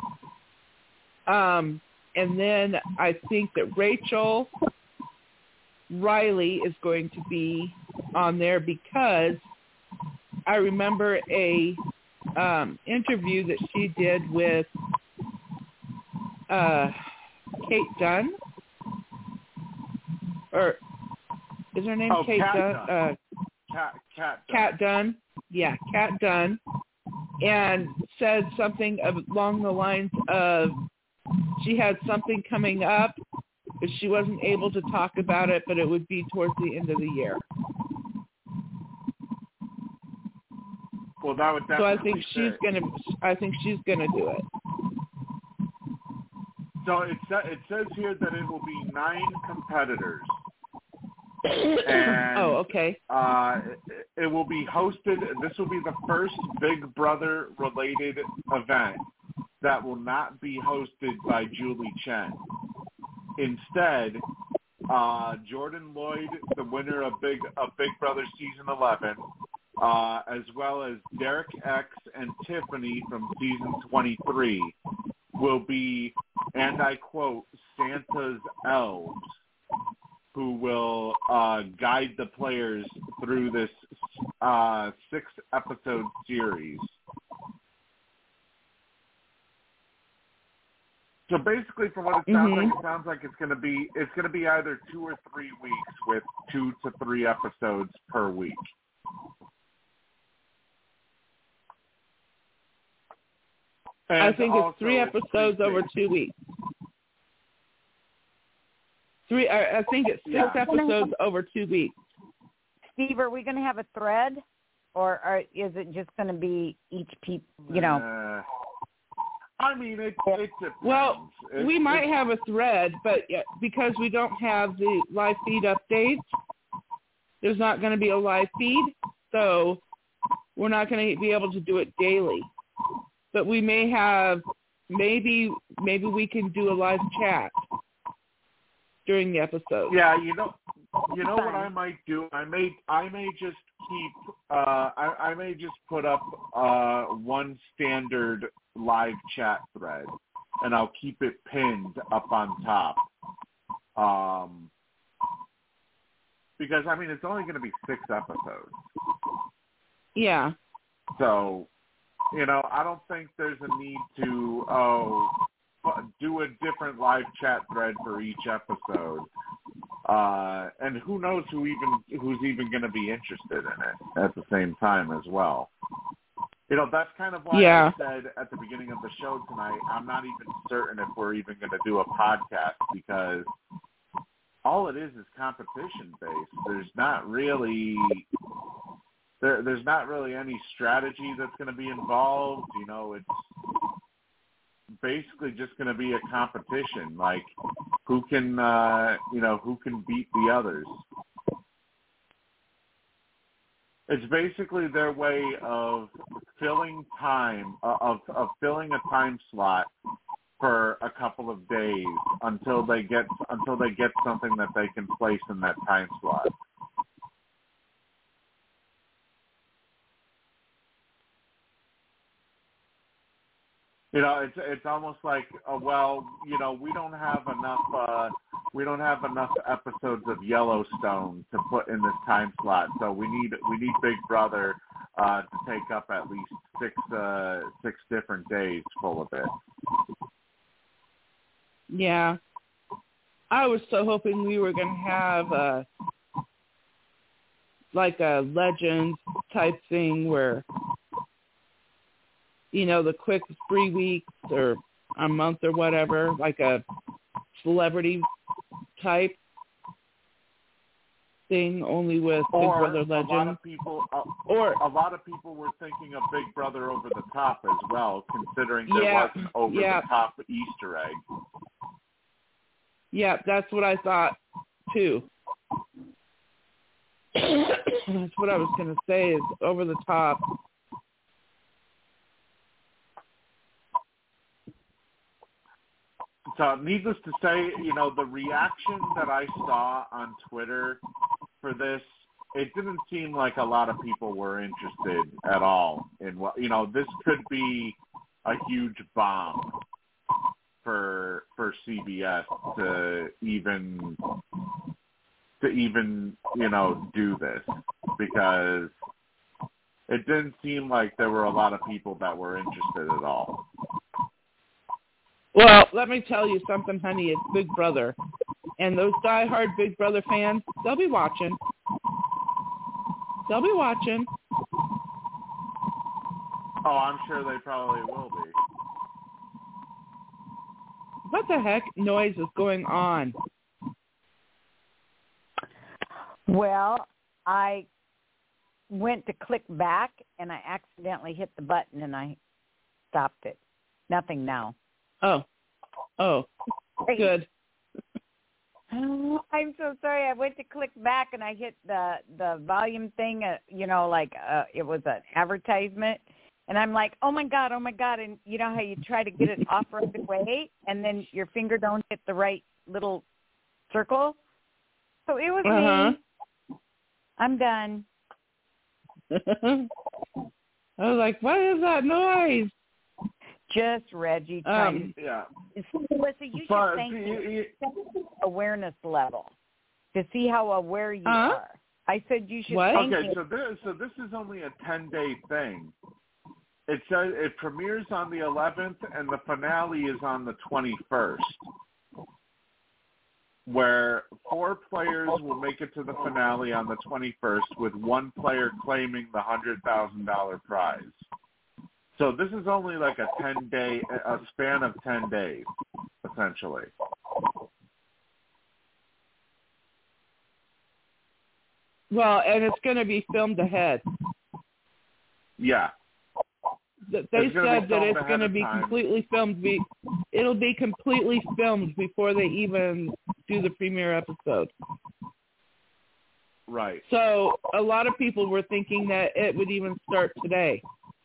And then I think that Rachel Riley is going to be on there because I remember a interview that she did with Kate Dunn, or is her name Kate Dunn? Kat Dunn. Yeah, Kat Dunn, and said something along the lines of she had something coming up, but she wasn't able to talk about it, but it would be towards the end of the year. Well, that would definitely. So I think she's gonna do it. So it says here that it will be 9 competitors. And, okay. It will be hosted. This will be the first Big Brother related event that will not be hosted by Julie Chen. Instead, Jordan Lloyd, the winner of Big Brother Season 11, as well as Derek X and Tiffany from Season 23, will be, and I quote, Santa's elves who will guide the players through this 6-episode series. So basically, from what it sounds like it's going to be either 2 or 3 weeks with 2 to 3 episodes per week. And I think it's 3 episodes over 2 weeks. I think it's 6 episodes over 2 weeks. Steve, are we going to have a thread, or is it just going to be each people? I mean, it depends. Well, we might have a thread, but because we don't have the live feed updates, there's not going to be a live feed, so we're not going to be able to do it daily. But we may have, maybe we can do a live chat during the episode. Yeah, you know what I might do? I may just keep I may just put up one standard live chat thread, and I'll keep it pinned up on top. Because I mean it's only going to be 6 episodes. Yeah. So, I don't think there's a need to do a different live chat thread for each episode. And who knows who's even going to be interested in it at the same time as well. That's kind of why I said at the beginning of the show tonight, I'm not even certain if we're even going to do a podcast, because all it is competition based. There's not really any strategy that's going to be involved. It's basically just going to be a competition, like who can beat the others. It's basically their way of filling time, of filling a time slot for a couple of days until they get something that they can place in that time slot. It's almost like, we don't have enough episodes of Yellowstone to put in this time slot, so we need Big Brother to take up at least 6 different days full of it. Yeah, I was so hoping we were going to have like a Legends type thing where, the quick 3 weeks or a month or whatever, like a celebrity type thing, only with Big Brother Legends. A lot of people were thinking of Big Brother Over the Top as well, considering there was an over the top Easter egg. Yeah, that's what I thought too. That's what I was going to say, is over the top. So needless to say, the reaction that I saw on Twitter for this, it didn't seem like a lot of people were interested at all in what, this could be a huge bomb for CBS to even do this, because it didn't seem like there were a lot of people that were interested at all. Well, let me tell you something, honey. It's Big Brother. And those diehard Big Brother fans, they'll be watching. They'll be watching. Oh, I'm sure they probably will be. What the heck noise is going on? Well, I went to click back, and I accidentally hit the button, and I stopped it. Nothing now. Oh, good. I'm so sorry. I went to click back and I hit the volume thing, it was an advertisement. And I'm like, oh my God. And you know how you try to get it off right away and then your finger don't hit the right little circle? So it was me. I'm done. I was like, what is that noise? Just Reggie trying Yeah. to... Melissa, you should thank your awareness level to see how aware you are. I said you should thank Okay, me. so this is only a 10-day thing. It says it premieres on the 11th and the finale is on the 21st, where 4 players will make it to the finale on the 21st, with 1 player claiming the $100,000 prize. So this is only like a span of 10 days, essentially. Well, and it's going to be filmed ahead. Yeah. They said that it's going to be completely filmed. It'll be completely filmed before they even do the premiere episode. Right. So a lot of people were thinking that it would even start today.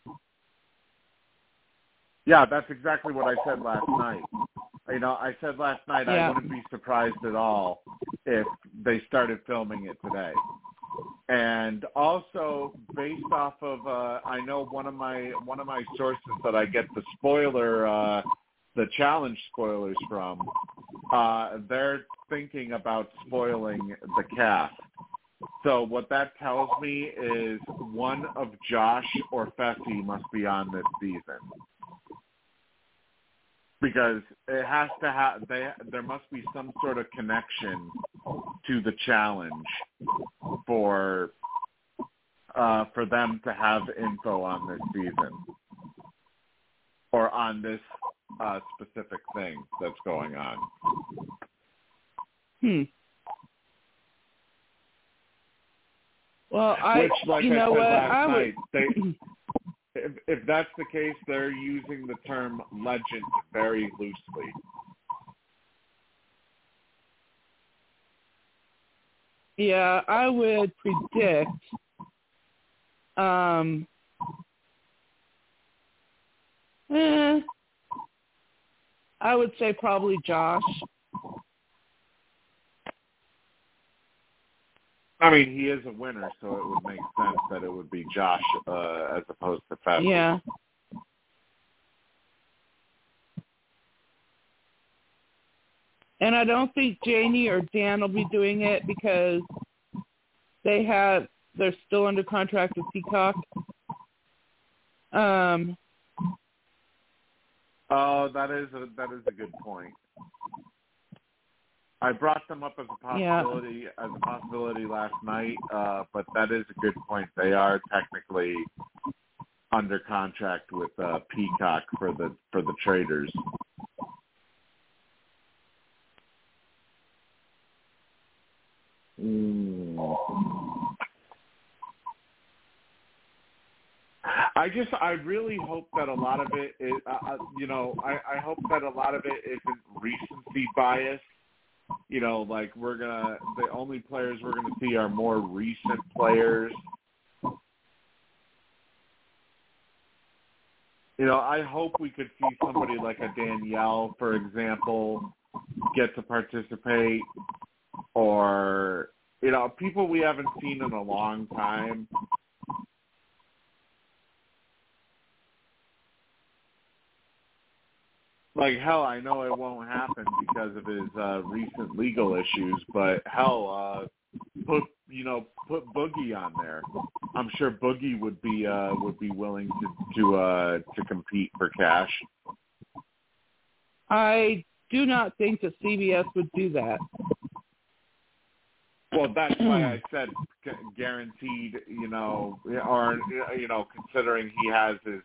Yeah, that's exactly what I said last night. You know, I said last night I wouldn't be surprised at all if they started filming it today. And also, based off of, I know one of my sources that I get the challenge spoilers from, they're thinking about spoiling the cast. So what that tells me is one of Josh or Fessy must be on this season. Because it has to have, there must be some sort of connection to the challenge for them to have info on this season or on this specific thing that's going on. Well, Which, like I said last night, would... if that's the case, they're using the term legend very loosely. Yeah, I would predict I would say probably Josh. I mean, he is a winner, so it would make sense that it would be Josh as opposed to Fessy. Yeah. And I don't think Janie or Dan will be doing it because they're still under contract with Peacock. Oh, that is a good point. I brought them up as a possibility last night, but that is a good point. They are technically under contract with Peacock for the traders. I really hope that a lot of it is, I hope that a lot of it isn't recency bias. You know, like the only players we're gonna see are more recent players. You know, I hope we could see somebody like a Danielle, for example, get to participate, or, you know, people we haven't seen in a long time. Like, hell, I know it won't happen because of his recent legal issues, but hell, put Boogie on there. I'm sure Boogie would be willing to compete for cash. I do not think that CBS would do that. Well, that's why I said guaranteed. You know, or considering he has his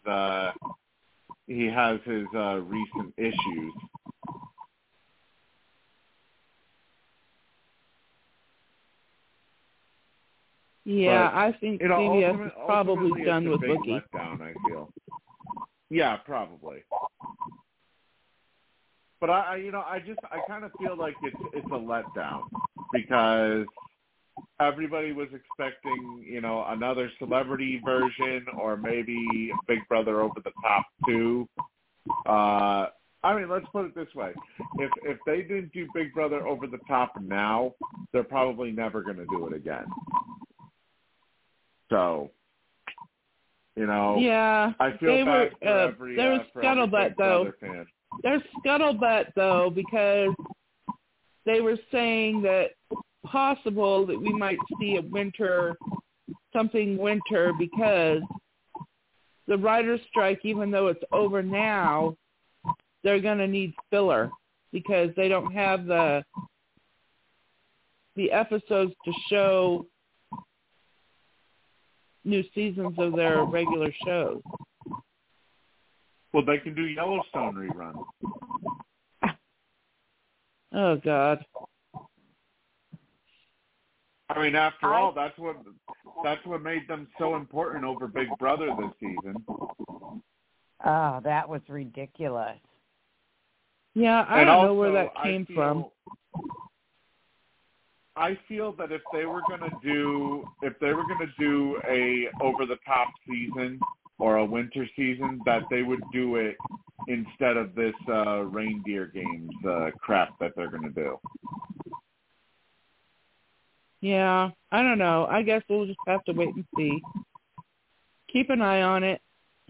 recent issues. Yeah, but, I think CBS is probably done with Boogie. Letdown, I feel. Yeah, probably. But I kind of feel like it's a letdown because everybody was expecting, another celebrity version or maybe Big Brother Over the Top 2. I mean, let's put it this way. If they didn't do Big Brother Over the Top now, they're probably never going to do it again. So, Yeah, I feel bad for every there was scuttlebutt Big though. Brother fan. There's scuttlebutt though because they were saying that possible that we might see something winter because the writer's strike, even though it's over now, they're going to need filler because they don't have the episodes to show new seasons of their regular shows. Well, they can do Yellowstone reruns. Oh, God. I mean, after all, that's what made them so important over Big Brother this season. Oh, that was ridiculous. Yeah, I don't know where that came from. I feel that if they were going to do a over the top season or a winter season, that they would do it instead of this reindeer games crap that they're going to do. Yeah, I don't know. I guess we'll just have to wait and see. Keep an eye on it.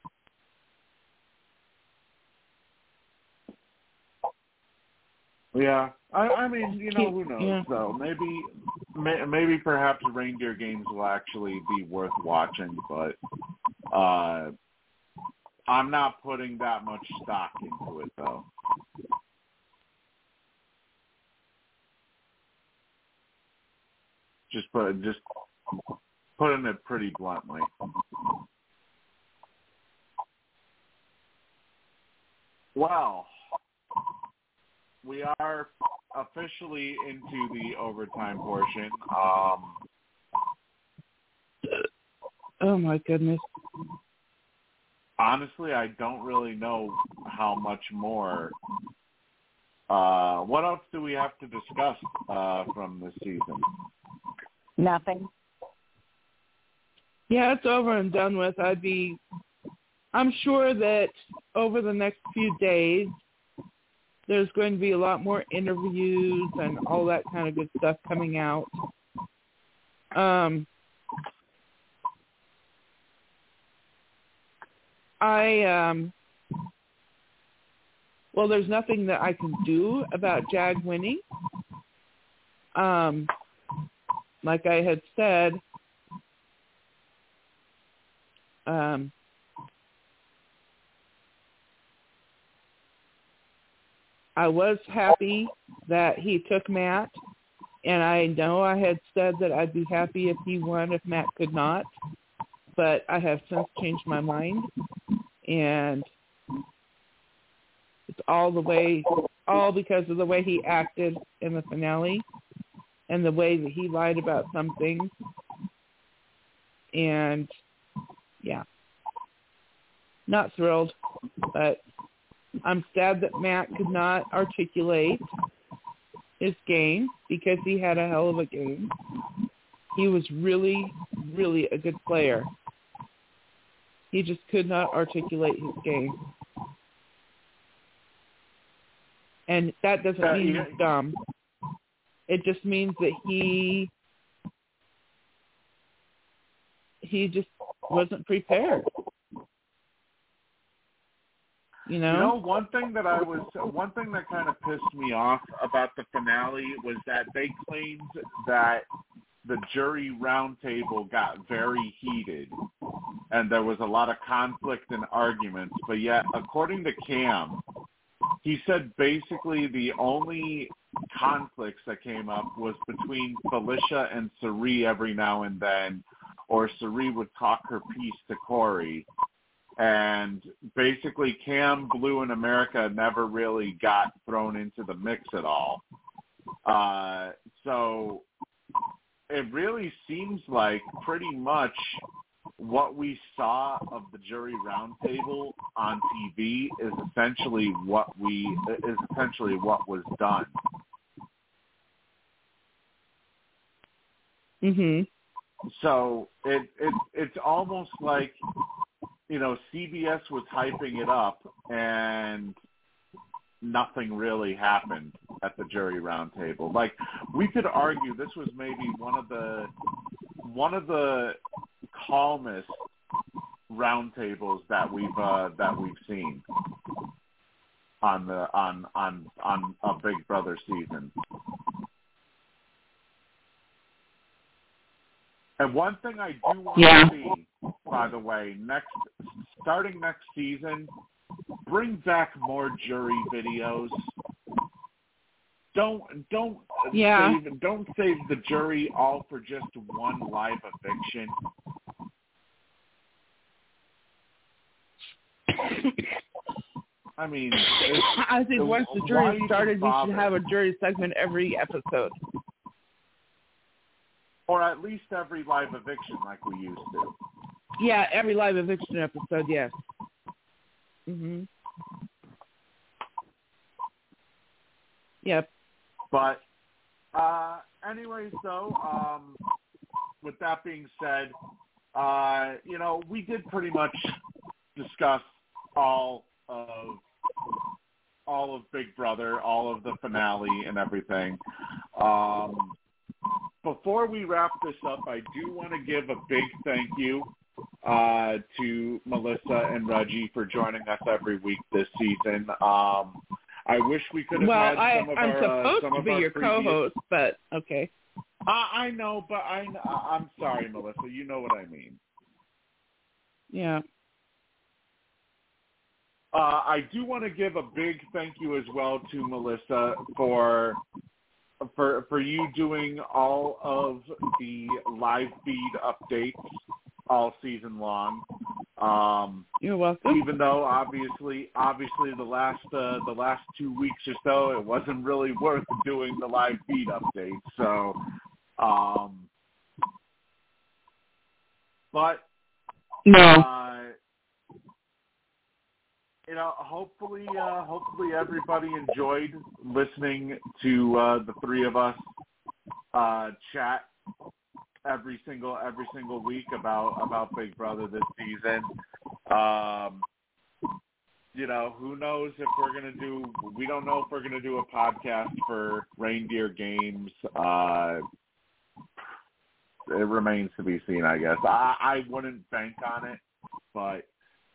Yeah, I mean, who knows? Yeah. So maybe perhaps reindeer games will actually be worth watching, but I'm not putting that much stock into it, though. Just putting it pretty bluntly. Well, we are officially into the overtime portion. Oh, my goodness. Honestly, I don't really know how much more. What else do we have to discuss from this season? Nothing. Yeah, it's over and done with. I'm sure that over the next few days, there's going to be a lot more interviews and all that kind of good stuff coming out. Well, there's nothing that I can do about Jag winning. Like I had said, I was happy that he took Matt, and I know I had said that I'd be happy if he won if Matt could not, but I have since changed my mind, and it's all because of the way he acted in the finale and the way that he lied about some things. And, yeah, not thrilled, but I'm sad that Matt could not articulate his game because he had a hell of a game. He was really, really a good player. He just could not articulate his game. And that doesn't mean he's dumb. It just means that he just wasn't prepared. One thing that kind of pissed me off about the finale was that they claimed that the jury roundtable got very heated and there was a lot of conflict and arguments, but yet, according to Cam, he said basically the only conflicts that came up was between Felicia and Cirie every now and then, or Cirie would talk her piece to Corey. And basically Cam, Blue, and America never really got thrown into the mix at all. So it really seems like pretty much what we saw of the jury roundtable on TV is essentially what was done. Mhm. So it's almost like, CBS was hyping it up and nothing really happened at the jury roundtable. Like, we could argue this was maybe one of the calmest roundtables that we've seen on a Big Brother season. And one thing I do want to see, by the way, starting next season, bring back more jury videos. Don't save the jury all for just one live eviction. I mean, I think once the jury started, we should have a jury segment every episode. Or at least every live eviction like we used to. Yeah, every live eviction episode, yes. Mhm. Yep. But anyways, though, with that being said, we did pretty much discuss all of Big Brother, all of the finale and everything. Before we wrap this up, I do want to give a big thank you to Melissa and Reggie for joining us every week this season. I wish we could have had some of I'm our supposed to be your co-host, but okay. I know, but I'm sorry, Melissa. You know what I mean. Yeah. I do want to give a big thank you as well to Melissa for you doing all of the live feed updates all season long. You're welcome. Even though obviously the last 2 weeks or so it wasn't really worth doing the live feed updates. So, but no. Hopefully everybody enjoyed listening to the three of us chat every single week about Big Brother this season. Who knows if we don't know if we're gonna do a podcast for Reindeer Games. It remains to be seen, I guess. I wouldn't bank on it, but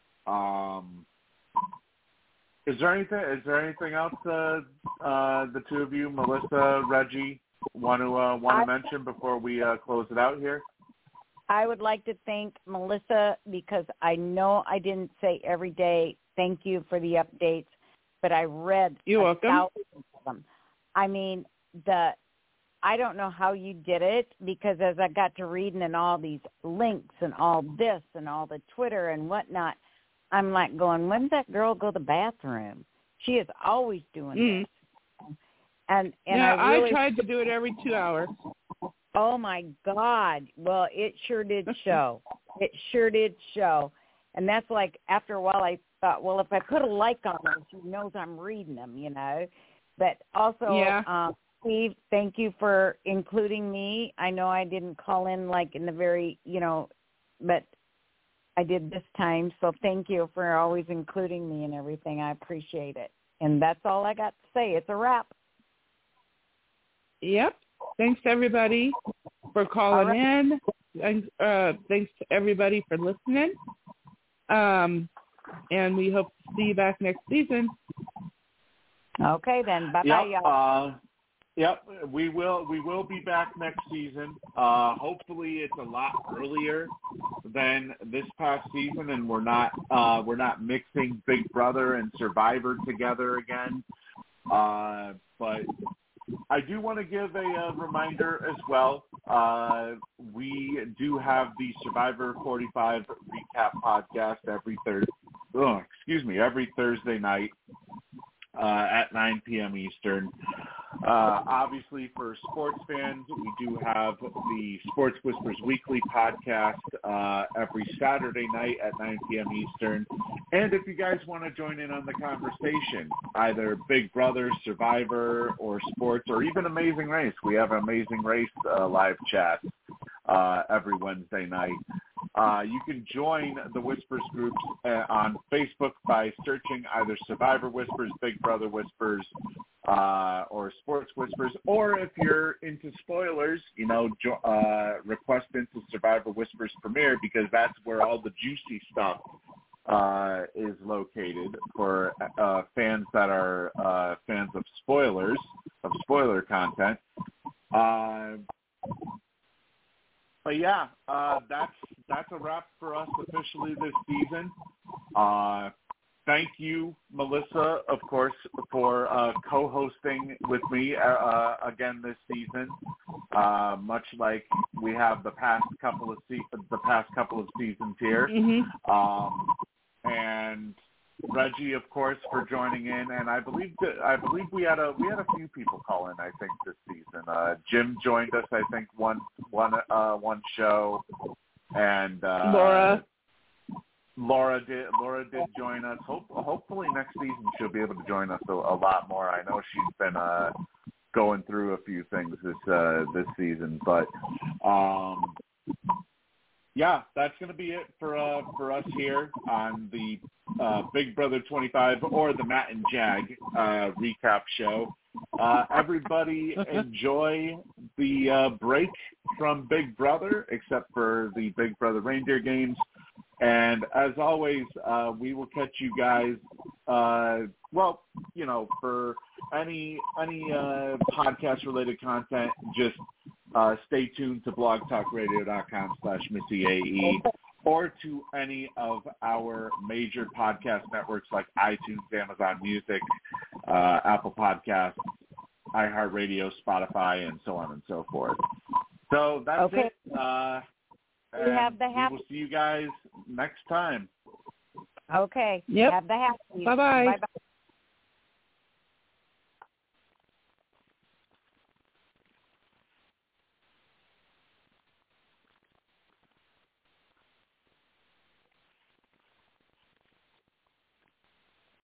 is there anything else the two of you, Melissa, Reggie, want to mention before we close it out here? I would like to thank Melissa because I know I didn't say every day thank you for the updates, but I read You're welcome. thousands of them. I mean, I don't know how you did it because as I got to reading and all these links and all this and all the Twitter and whatnot, I'm like going, when did that girl go to the bathroom? She is always doing this. And I tried to do it every 2 hours. Oh, my God. Well, it sure did show. It sure did show. And that's like after a while I thought, well, if I put a like on them, she knows I'm reading them, But also, Steve, thank you for including me. I know I didn't call in like in the very, but I did this time. So thank you for always including me and everything. I appreciate it. And that's all I got to say. It's a wrap. Yep. Thanks, everybody, for calling in. And thanks to everybody for listening. And we hope to see you back next season. Okay, then. Bye-bye, y'all. Yep, we will be back next season. Hopefully, it's a lot earlier than this past season, and we're not mixing Big Brother and Survivor together again. But I do want to give a reminder as well. We do have the Survivor 45 recap podcast every Thursday night at 9 p.m. Eastern. Obviously, for sports fans, we do have the Sports Whispers Weekly podcast every Saturday night at 9 p.m. Eastern. And if you guys want to join in on the conversation, either Big Brother, Survivor, or sports, or even Amazing Race, we have Amazing Race live chat every Wednesday night. You can join the Whispers groups on Facebook by searching either Survivor Whispers, Big Brother Whispers, or Sports Whispers, or if you're into spoilers, request into Survivor Whispers Premiere, because that's where all the juicy stuff is located for fans that are fans of spoilers, of spoiler content. But yeah, that's a wrap for us officially this season. Thank you, Melissa, of course, for co-hosting with me again this season. Much like we have the past couple of seasons here. Mm-hmm. And Reggie, of course, for joining in, and I believe we had a few people call in. I think this season, Jim joined us. I think one show, and Laura did join us. Hopefully next season she'll be able to join us a lot more. I know she's been going through a few things this season, but yeah, that's going to be it for us here on the Big Brother 25 or the Matt and Jag recap show. Everybody enjoy the break from Big Brother, except for the Big Brother reindeer games. And as always, we will catch you guys, for any podcast-related content, just stay tuned to blogtalkradio.com/MissyAE, or to any of our major podcast networks like iTunes, Amazon Music, Apple Podcasts, iHeartRadio, Spotify, and so on and so forth. So that's it. We will see you guys next time. Okay. Yep. Have the happy. Bye-bye. Bye-bye.